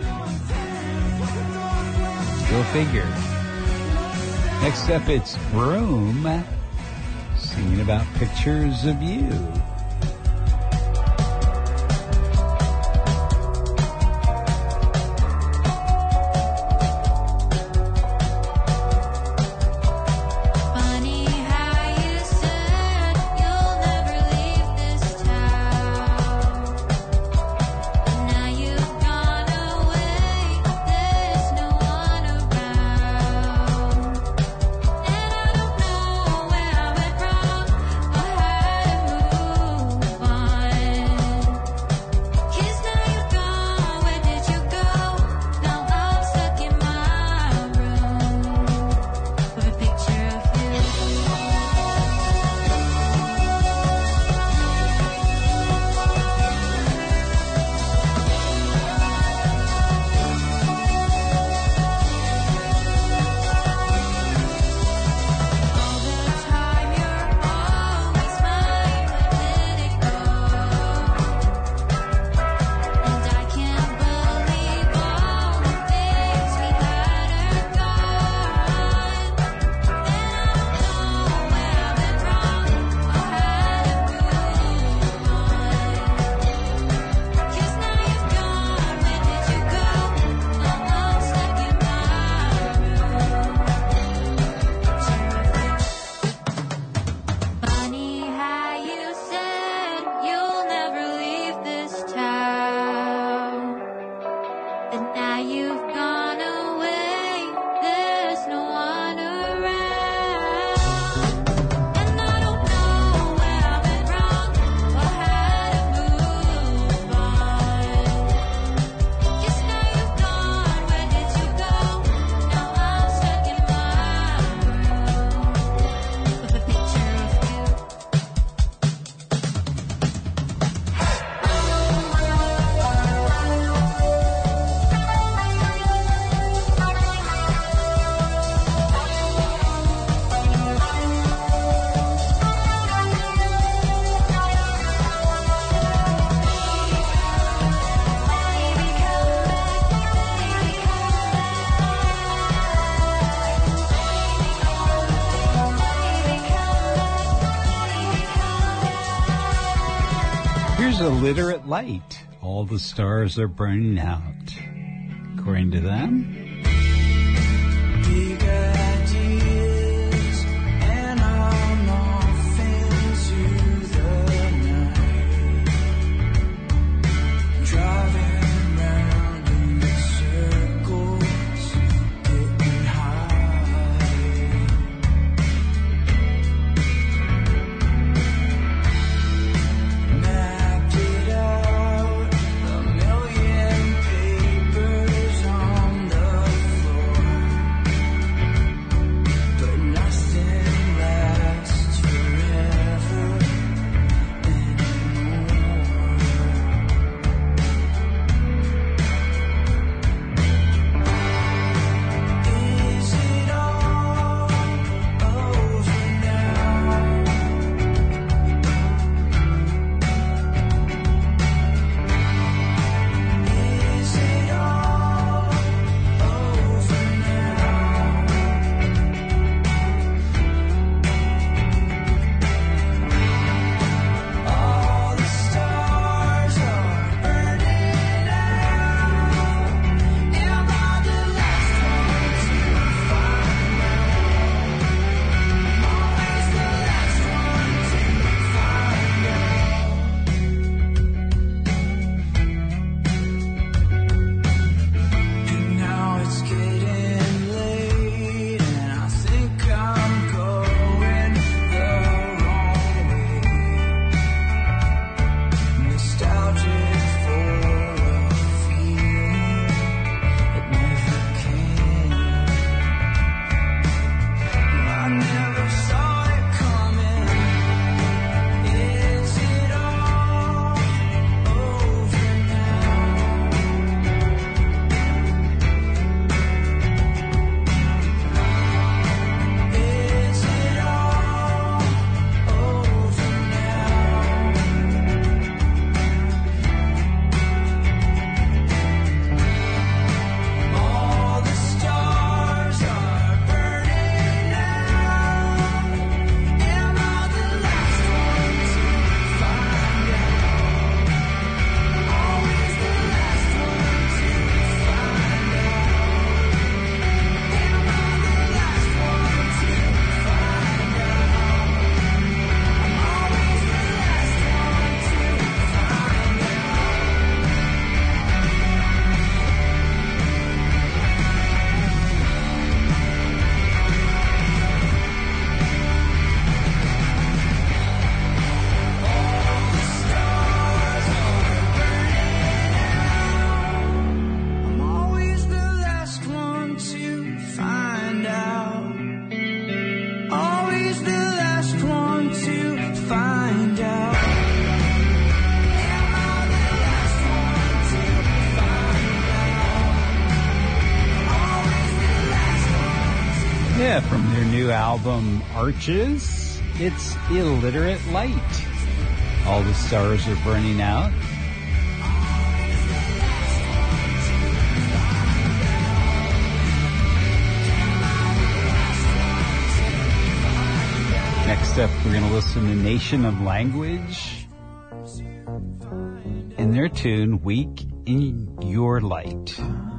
Go figure. Next up, it's Broom singing about pictures of you. Illiterate light. All the stars are burning out. According to them. Bigger ideas, and I'm off into the night, driving round in circles, getting high. Mapped it out, a million papers on the floor. album Arches. It's Illiterate Light. All the stars are burning out. Next up, we're going to listen to Nation of Language in their tune, Weak in Your Light.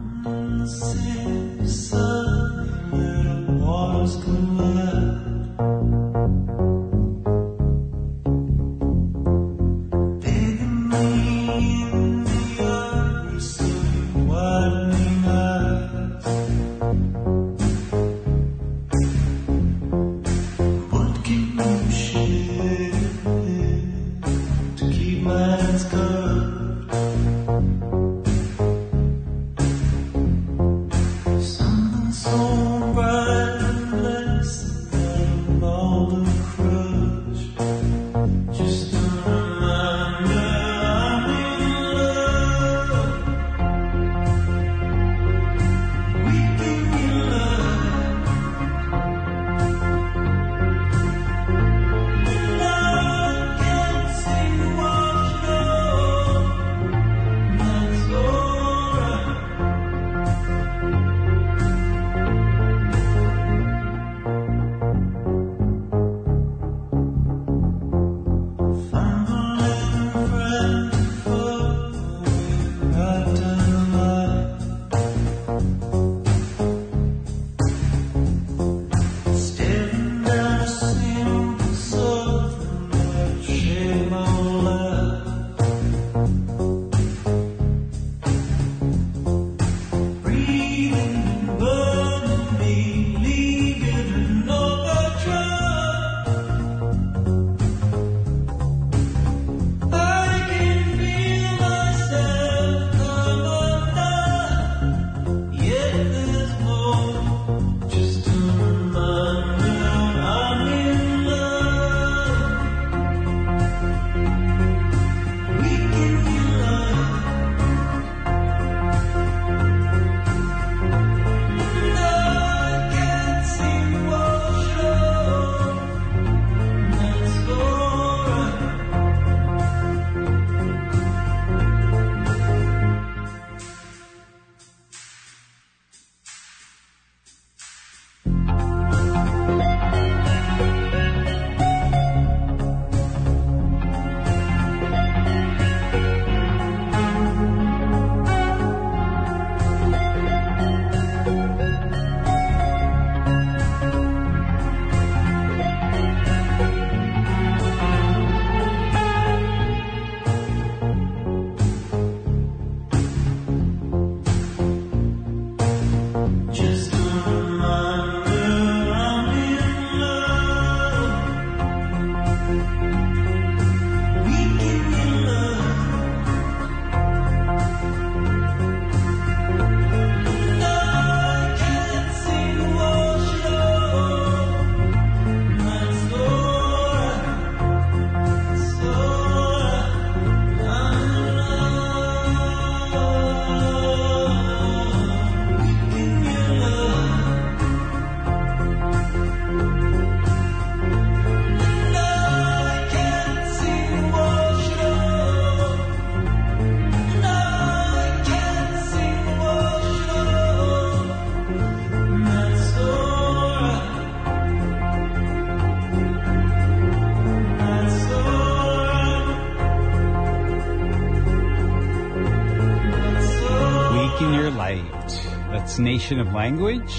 Nation of Language.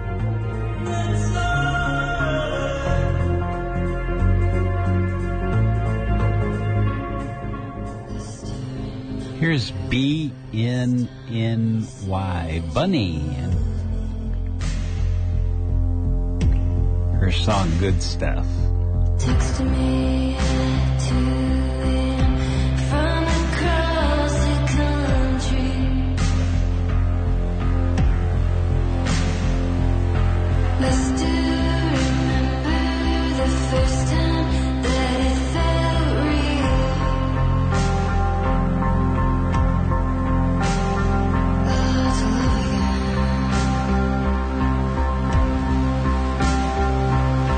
Here's B N N Y, Bunny, and her song Good Stuff. Text to me at two a.m. from across the country. Let's do remember the first time that it felt real. Oh, to love again.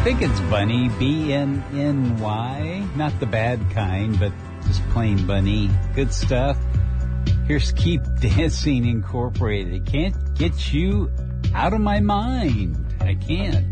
think it's Bunny, B N N Y. Not the bad kind, but just plain Bunny. Good stuff. Here's Keep Dancing Incorporated. Can't get you out of my mind. I can't.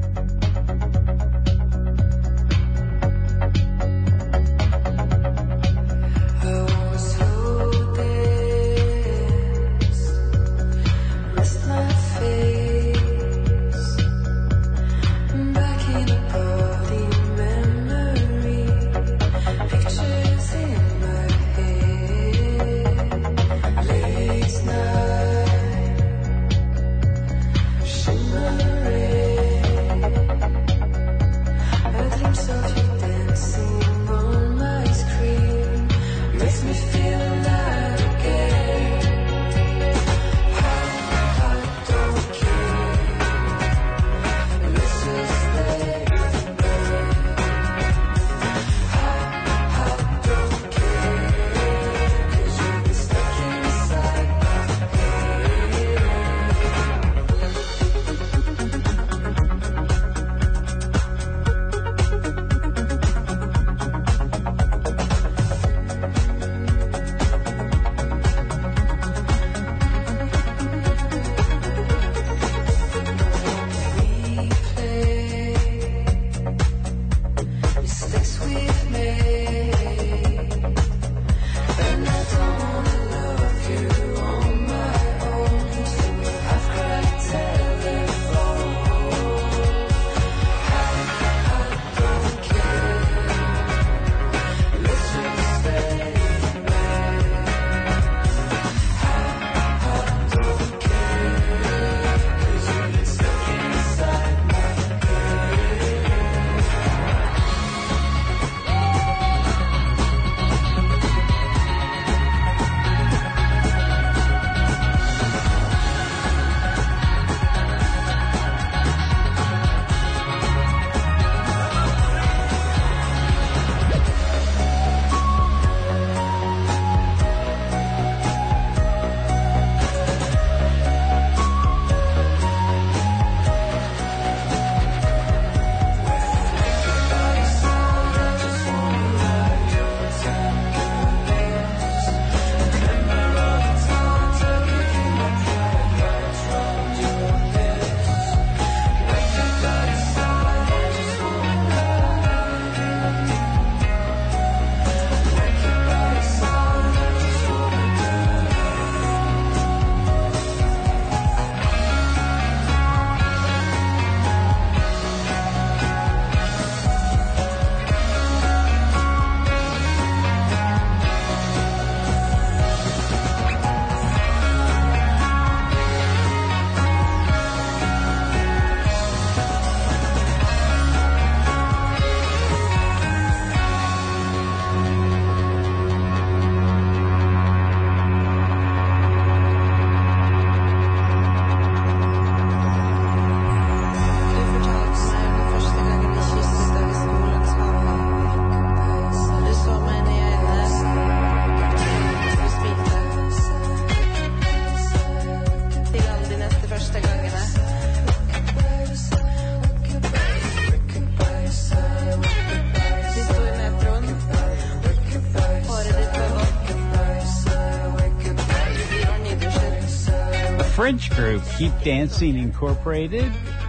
French group, Keep Dancing Incorporated.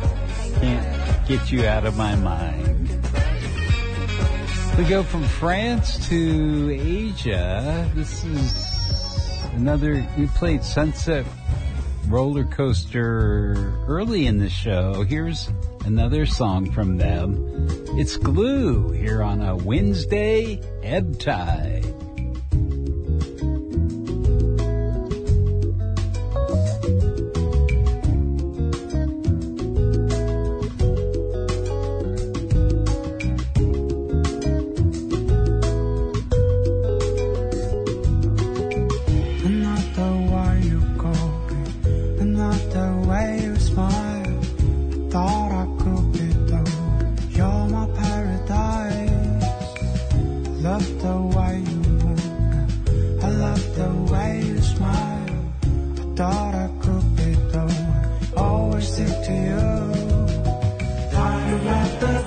Can't get you out of my mind. We go from France to Asia. This is another, we played Sunset Roller Coaster early in the show. Here's another song from them. It's Glue here on a Wednesday Ebb Tide. Always stick to you. Talking about the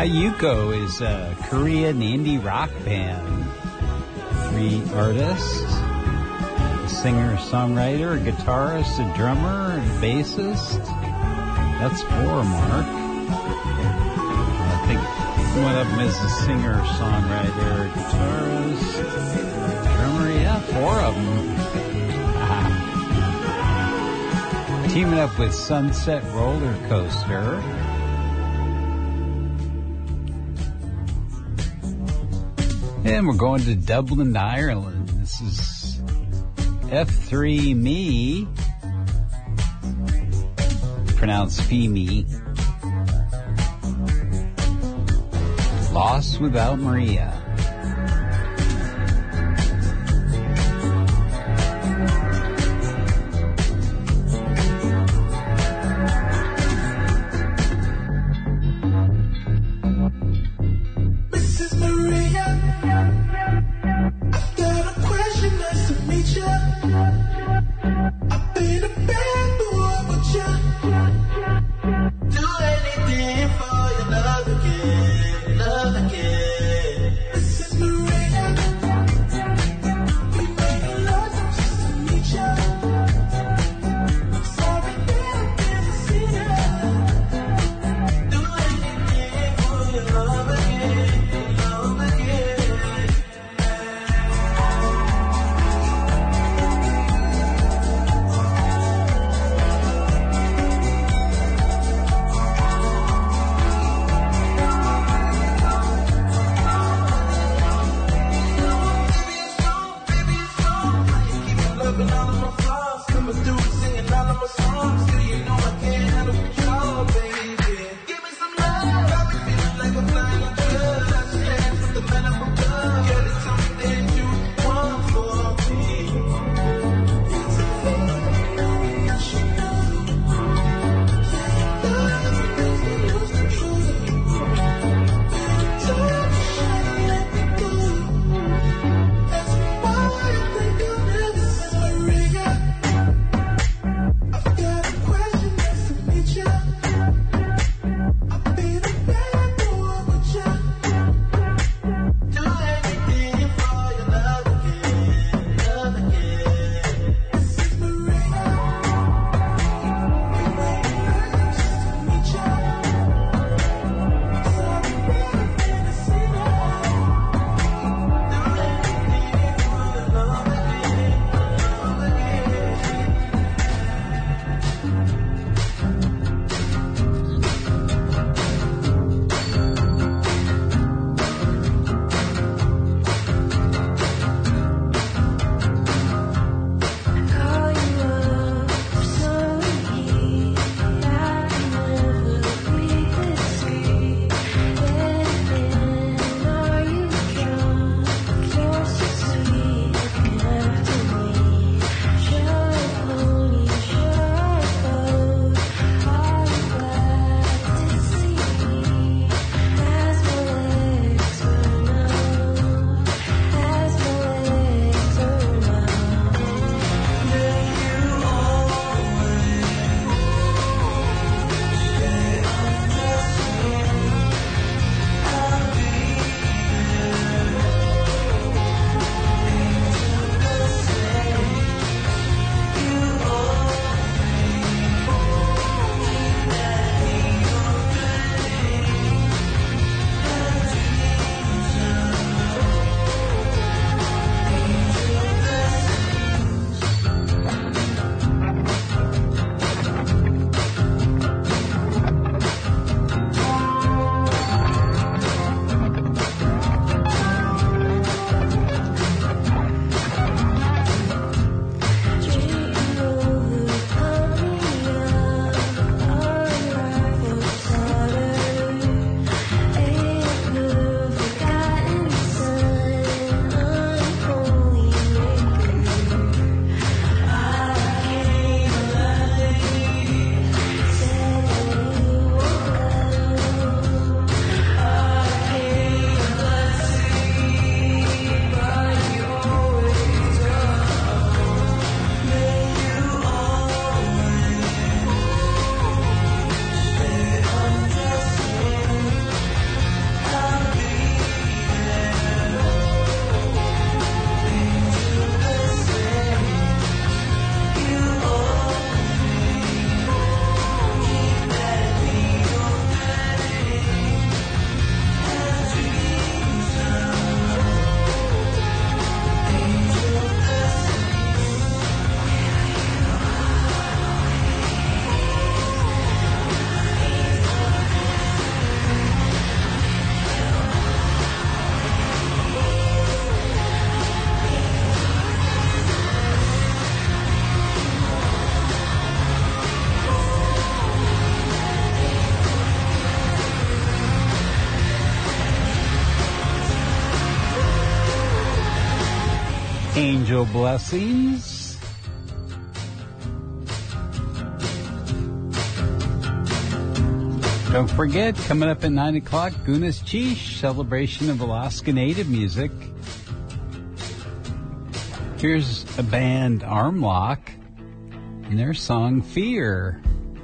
Ayuko is a Korean indie rock band. Three artists, a singer, songwriter, a guitarist, a drummer, and a bassist. That's four, Mark. I think one of them is a singer, songwriter, guitarist, drummer. Yeah, four of them. Teaming up with Sunset Roller Coaster. And we're going to Dublin, Ireland. This is F three Me, pronounced Femi. Lost Without Maria. I've got a Angel Blessings. Don't forget, coming up at nine o'clock, Gunas Chish, celebration of Alaska Native music. Here's a band, Armlock, and their song, Fear.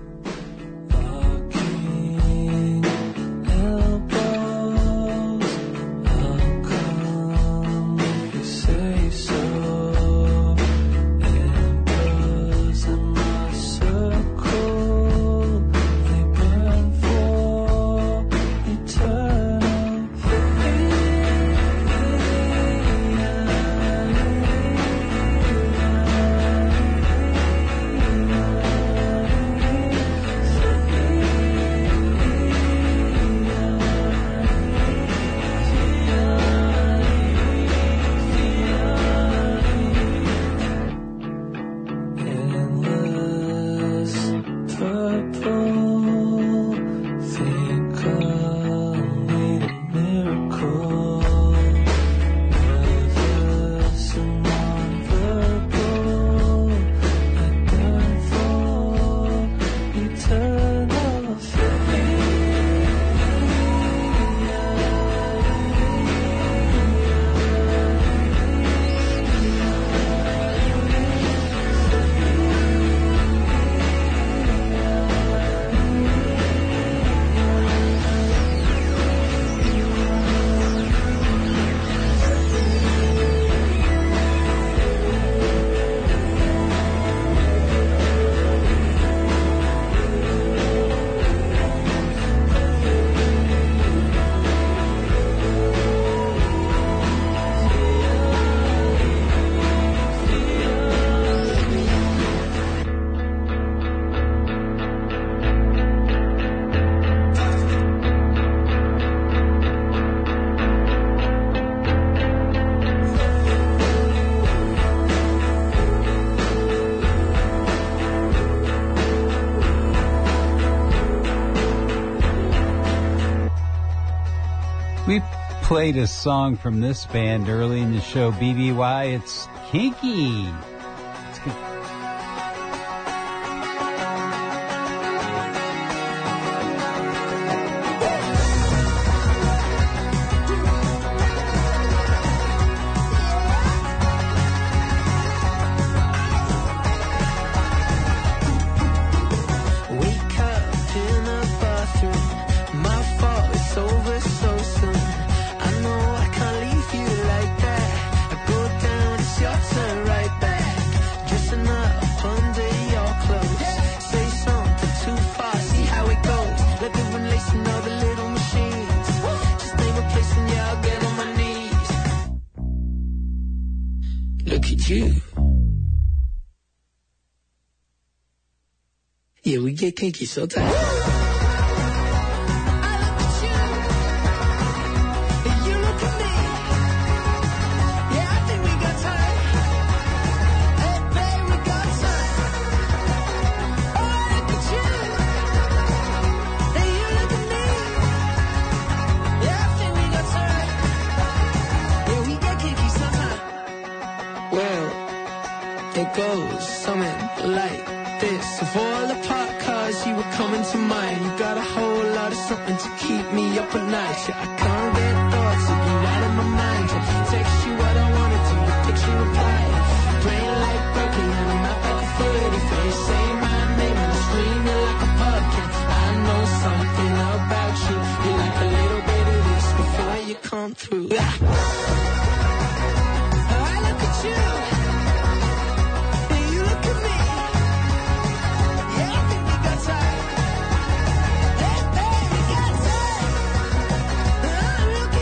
We played a song from this band early in the show, B B Y. It's Kinky. It's good. Yeah, we get kinky so tight. It goes something like this. Of all the park cars you were coming to mind, you got a whole lot of something to keep me up at night. Yeah, I can't get thoughts of you out of my mind. Yeah, text you what I wanted to, your picture reply. Brain like broken and I'm out like a thirty. For you say my name and I'm screaming like a pumpkin. I know something about you. You like a little bit of this before you come through. I look at you. Look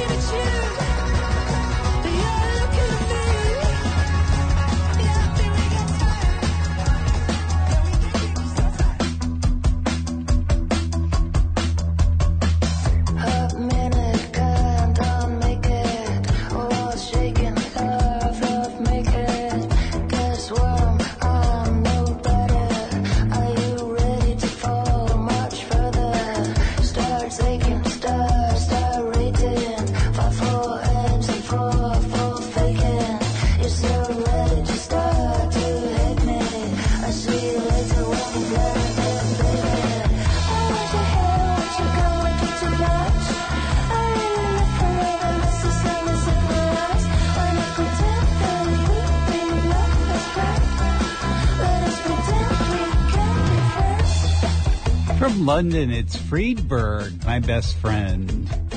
From London, it's Friedberg, my best friend.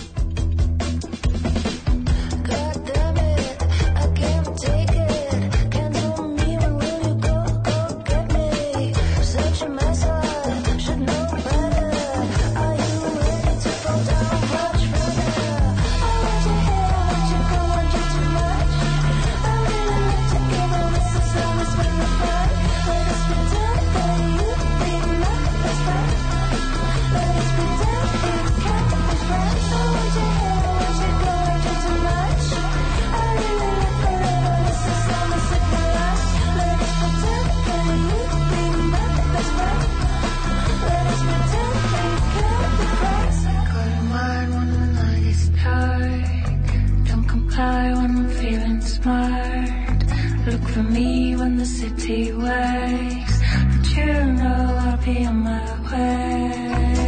God damn it, I can't take it. Can't tell me when will you go, go get me. Such a mess up, should know better. Are you ready to go down much further? I want you here, I want you go, want you too much. I really like to give all this is how we spend the fun. Let us pretend that you be my best friend. Let us pretend we can't be friends. I want you here, I want you go, want you too much. I really live forever, this is how we sit for us. Let us pretend that you be my best friend. Let us pretend we can't be friends. Call your mind when the night is dark. Don't comply when I'm feeling smart. Look for me when the city wakes. But you know I'll be on my way.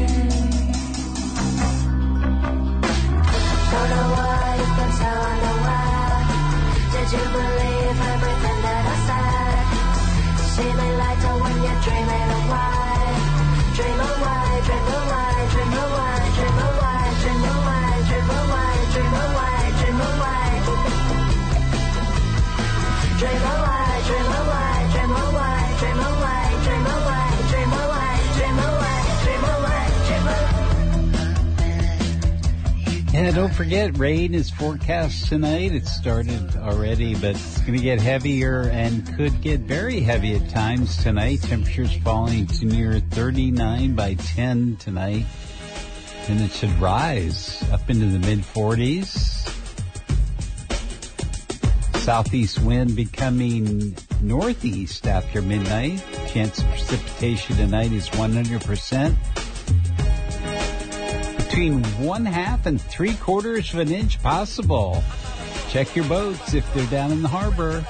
Don't know why you've been so underwhelmed. Did you believe everything that I said? See me later when you're dreaming of why. Dream of why, dream of why, dream of why, dream of why, dream of why, dream of why, dream of why, dream of why. Dream of why, dream of why, dream of why, dream of why, dream of why, dream of why, dream of why, dream of why, dream of. Yeah, don't forget, rain is forecast tonight. It started already, but it's going to get heavier and could get very heavy at times tonight. Temperatures falling to near thirty-nine by ten tonight. And it should rise up into the mid forties. Southeast wind becoming northeast after midnight. Chance of precipitation tonight is one hundred percent. Between one half and three quarters of an inch possible. Check your boats if they're down in the harbor.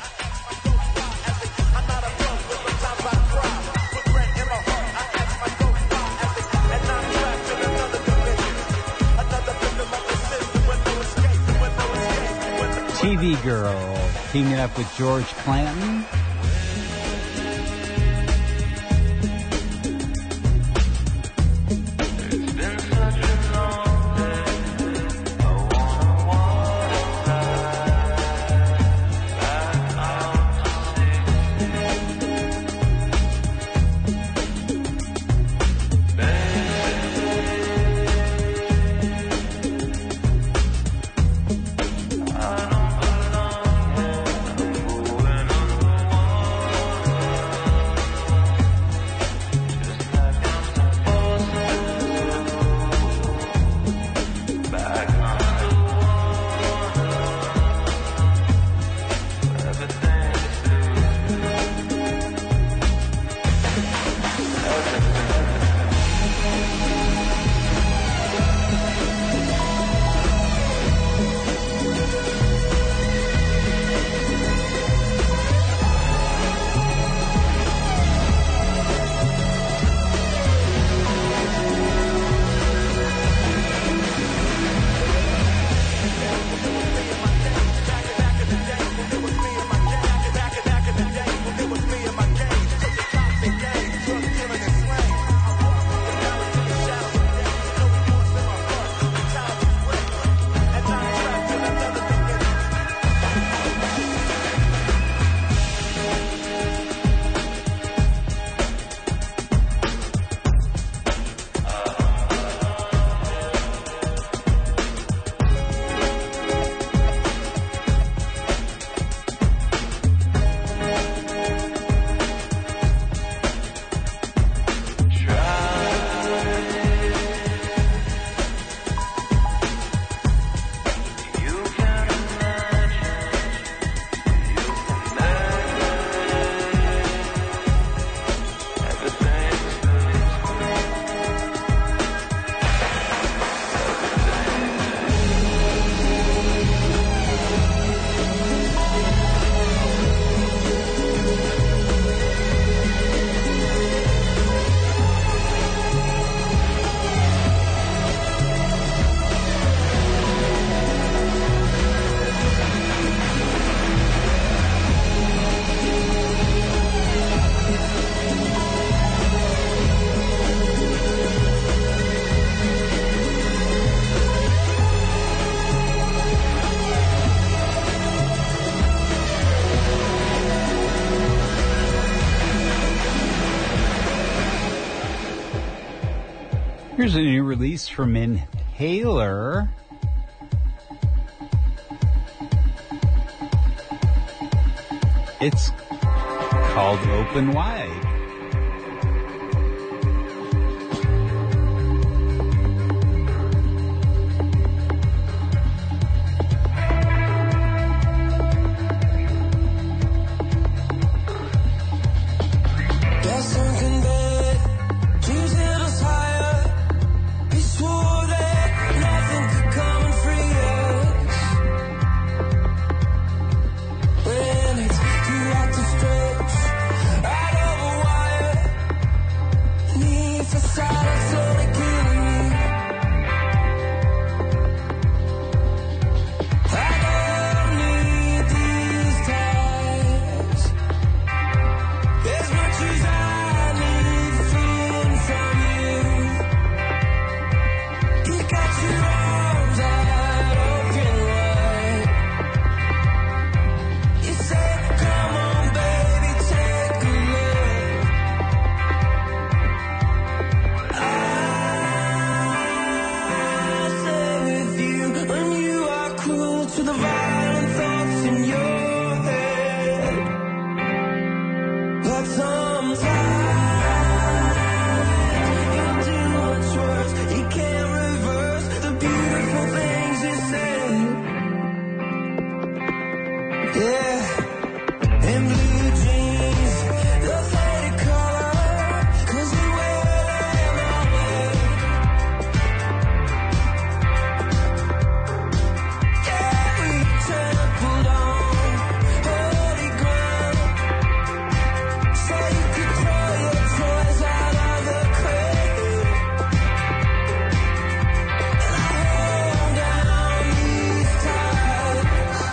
T V Girl teaming up with George Clanton. Here's a new release from Inhaler. It's called Open Wide. There's something that keeps us higher. We swore that nothing could come and free us. When it's too hot to stretch out of a wire, need for silence slowly killing me. I don't need these ties as much as I need freedom from you. You got your arms out open wide. You said, come on, baby, take a look. I'll stay with you when you are cruel to the violent thoughts in your head. But sometimes you're too much worse. You can't reverse the beautiful things you said. Yeah, in blue jeans, the faded color, 'cause we wear them all day. Yeah, we trampled on holy ground, so you could throw your toys out of the crate. And I hold down these ties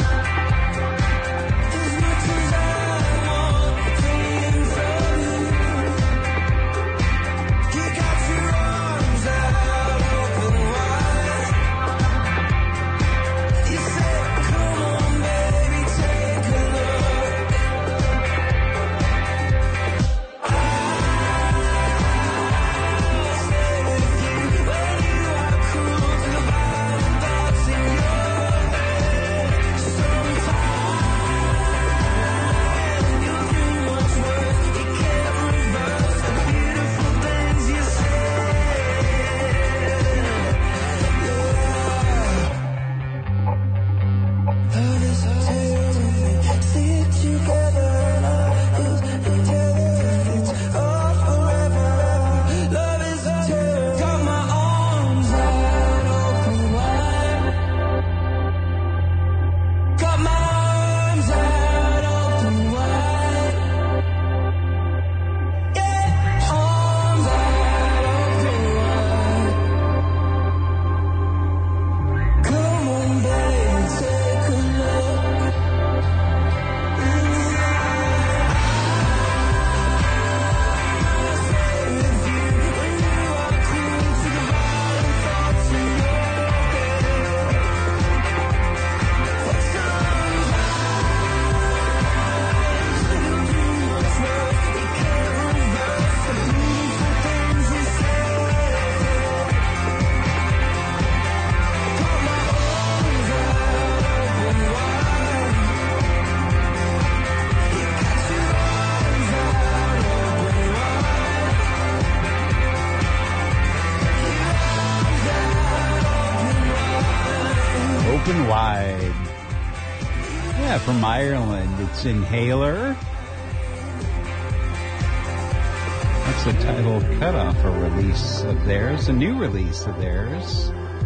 as much as I want freedom from you. You got your arms out open wide. You said, come on, baby, take a look. Love is terrible. See it together. Love is terrible. It's all forever. Love is terrible. Got my arms out open wide. Got my arms out open wide. Yeah, arms out open wide. Come on, baby, take a look. With you when you are cruel to the violent thoughts in your head. But sometimes you're too much worse. You can't reverse the beautiful things you said. Got my arms out open wide. You got your arms out open wide. Open Wide. Yeah, from Ireland. It's Inhaler. That's the title cut off a release of theirs, a new release of theirs.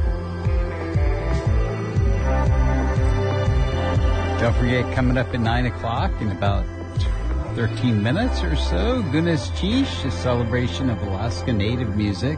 Don't forget, coming up at nine o'clock in about thirteen minutes or so, Gunas Chish, a celebration of Alaska Native music.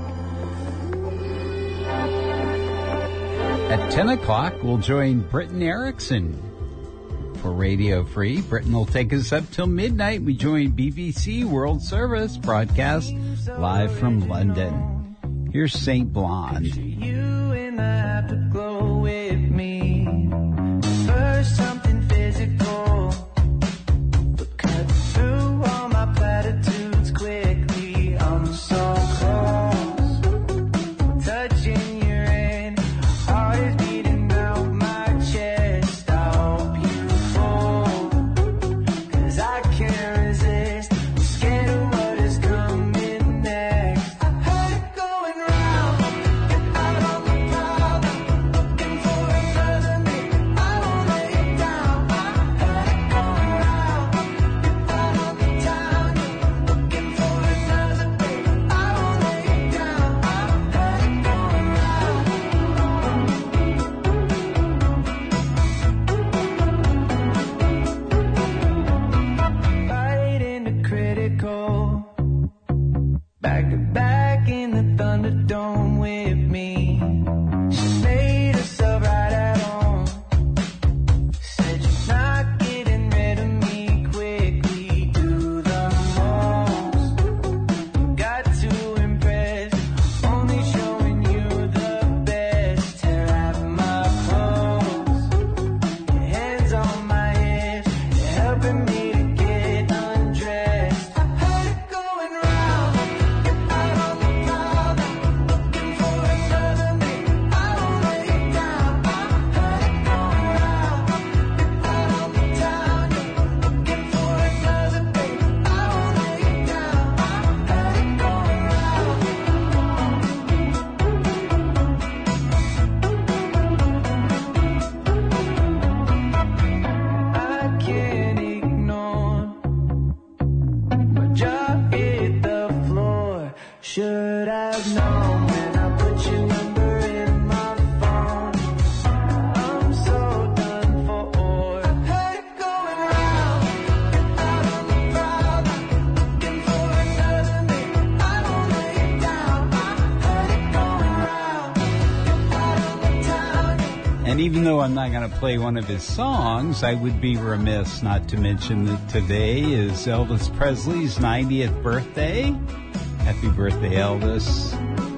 At ten o'clock, we'll join Britton Erickson for Radio Free. Britton will take us up till midnight. We join B B C World Service broadcast live from London. Here's Saint Blonde. You and I have to go with me. First something physical, but cut through all my platitudes quickly. I'm so close. Back to back in the Thunderdome with me. She made herself right at home. Said she's not getting rid of me quickly. Do the most. Got to impress. Only showing you the best. Tear out my clothes. Your hands on my hips. You're helping me to get undressed. I heard it going round. Out on the prowl. Looking for another me. I won't lay it down. I heard it going round. Out on the town. Looking for another me. I won't lay it down. I heard it going round. I can't ignore my jaw hit the floor. Should have known when I put your number in my phone. I'm so done for. I heard it going round. Out on the prowl. Looking for another me. I won't lay it down. I heard it going round. Out on the town. And even though I'm not going to play one of his songs, I would be remiss not to mention that today is Elvis Presley's ninetieth birthday. Happy birthday, Elvis.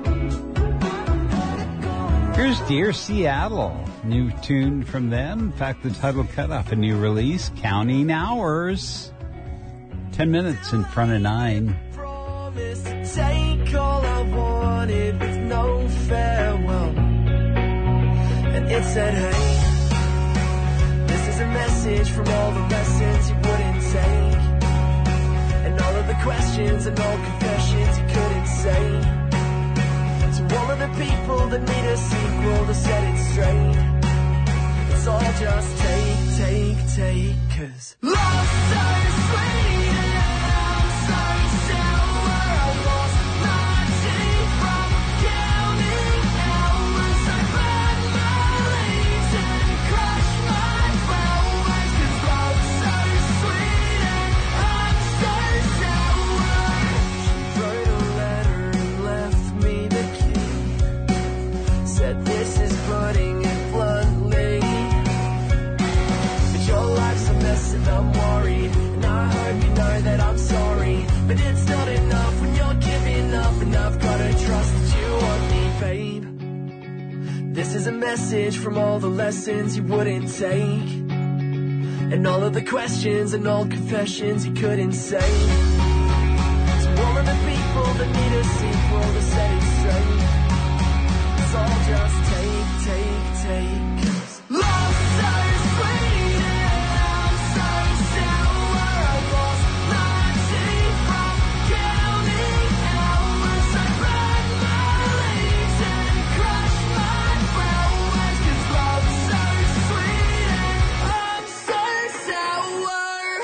Here's Dear Seattle, new tune from them. In fact, the title cut off a new release, Counting Hours. Ten minutes in front of nine. Promise to take all I wanted with no farewell. And it said, hey, this is a message from all the lessons you wouldn't take. And all of the questions and all confessions you couldn't say. To all of the people that need a sequel to set it straight. It's all just take, take, take, cause love's so sweet and I'm so sour. I lost my teeth from counting hours. I burn my leaves and crush my flowers. Cause love's so sweet and I'm so sour. She wrote a letter and left me the key. Said this is putting it bluntly. But your life's a mess and I'm worried. And I hope you know that I'm sorry. But it's not enough when you're giving up. And I've gotta trust that you want me, babe. This is a message from all the lessons you wouldn't take. And all of the questions and all confessions you couldn't say. To all of the people that need a sequel to set it straight. It's all just take, take, take. 'Cause love's so sweet and I'm so sour. I lost my teeth from counting hours. I burn my leaves and crush my flowers. 'Cause love's so sweet and I'm so sour.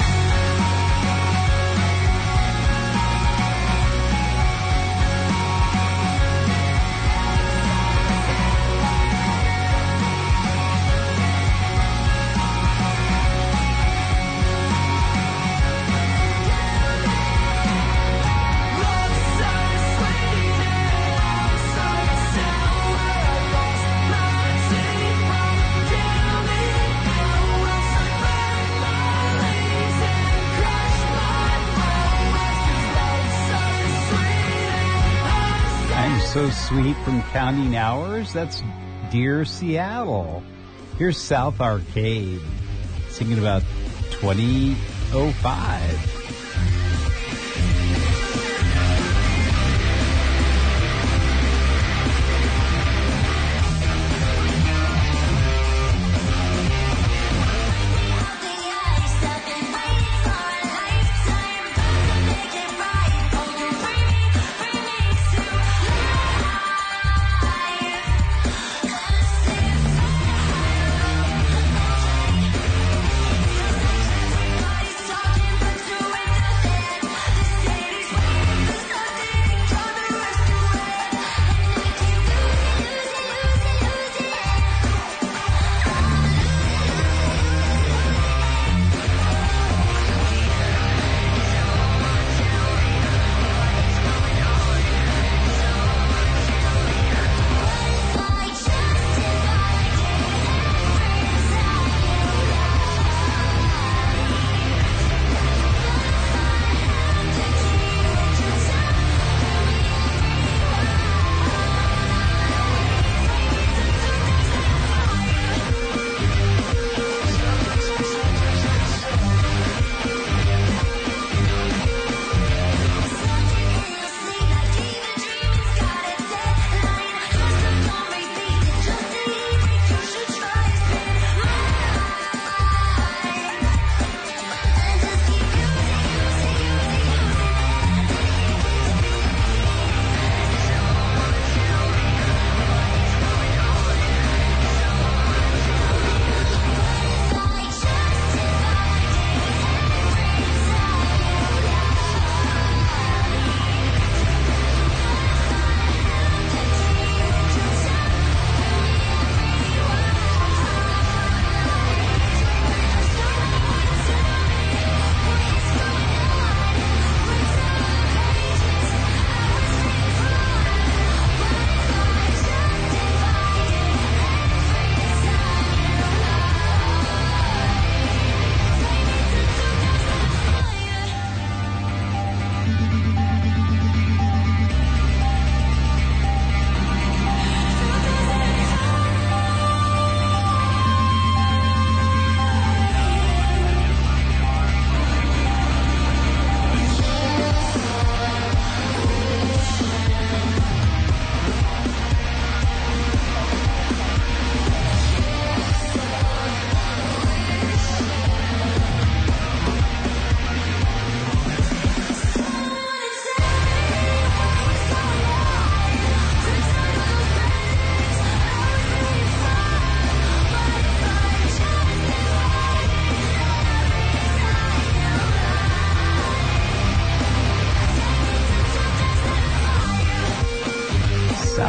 Love's so sweet and I'm so sour. I lost my teeth from counting hours. I burn my leaves and crush my flowers. 'Cause love's so sweet and I'm so I'm so sweet from Counting Hours. That's Dear Seattle. Here's South Arcade singing about twenty oh five. Talking, but you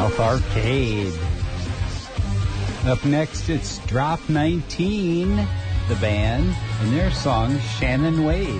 South Arcade. Up next, it's Drop nineteen, the band, and their song Shannon Waves.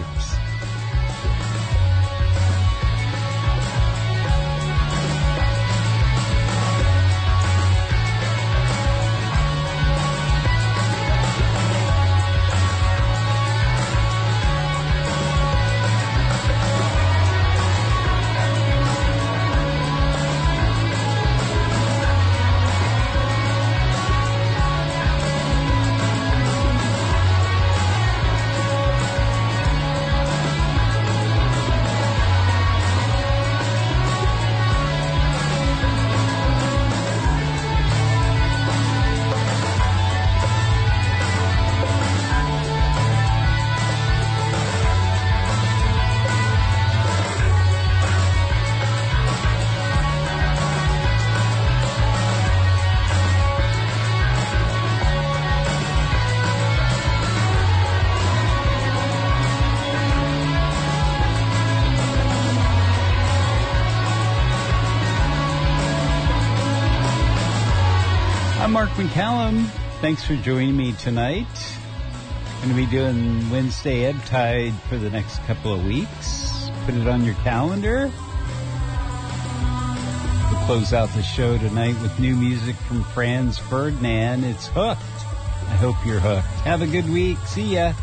I'm Mark McCallum. Thanks for joining me tonight. Going to be doing Wednesday Ebb Tide for the next couple of weeks. Put it on your calendar. We'll close out the show tonight with new music from Franz Ferdinand. It's Hooked. I hope you're hooked. Have a good week. See ya.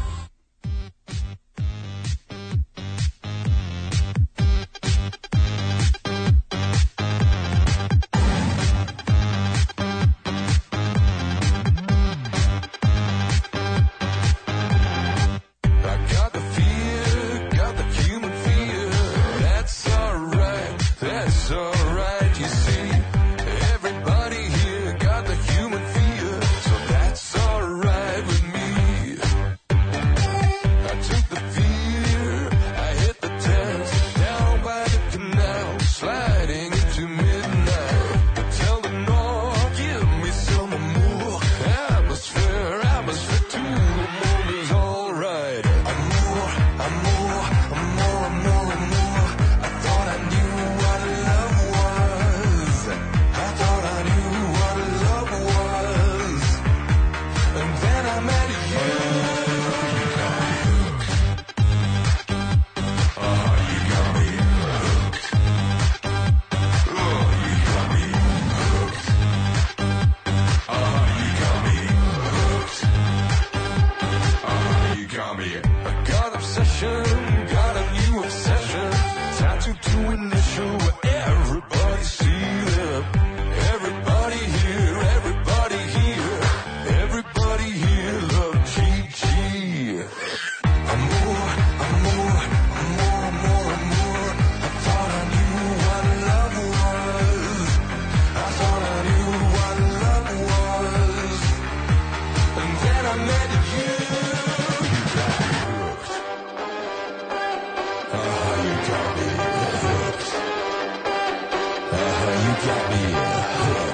You got me hooked.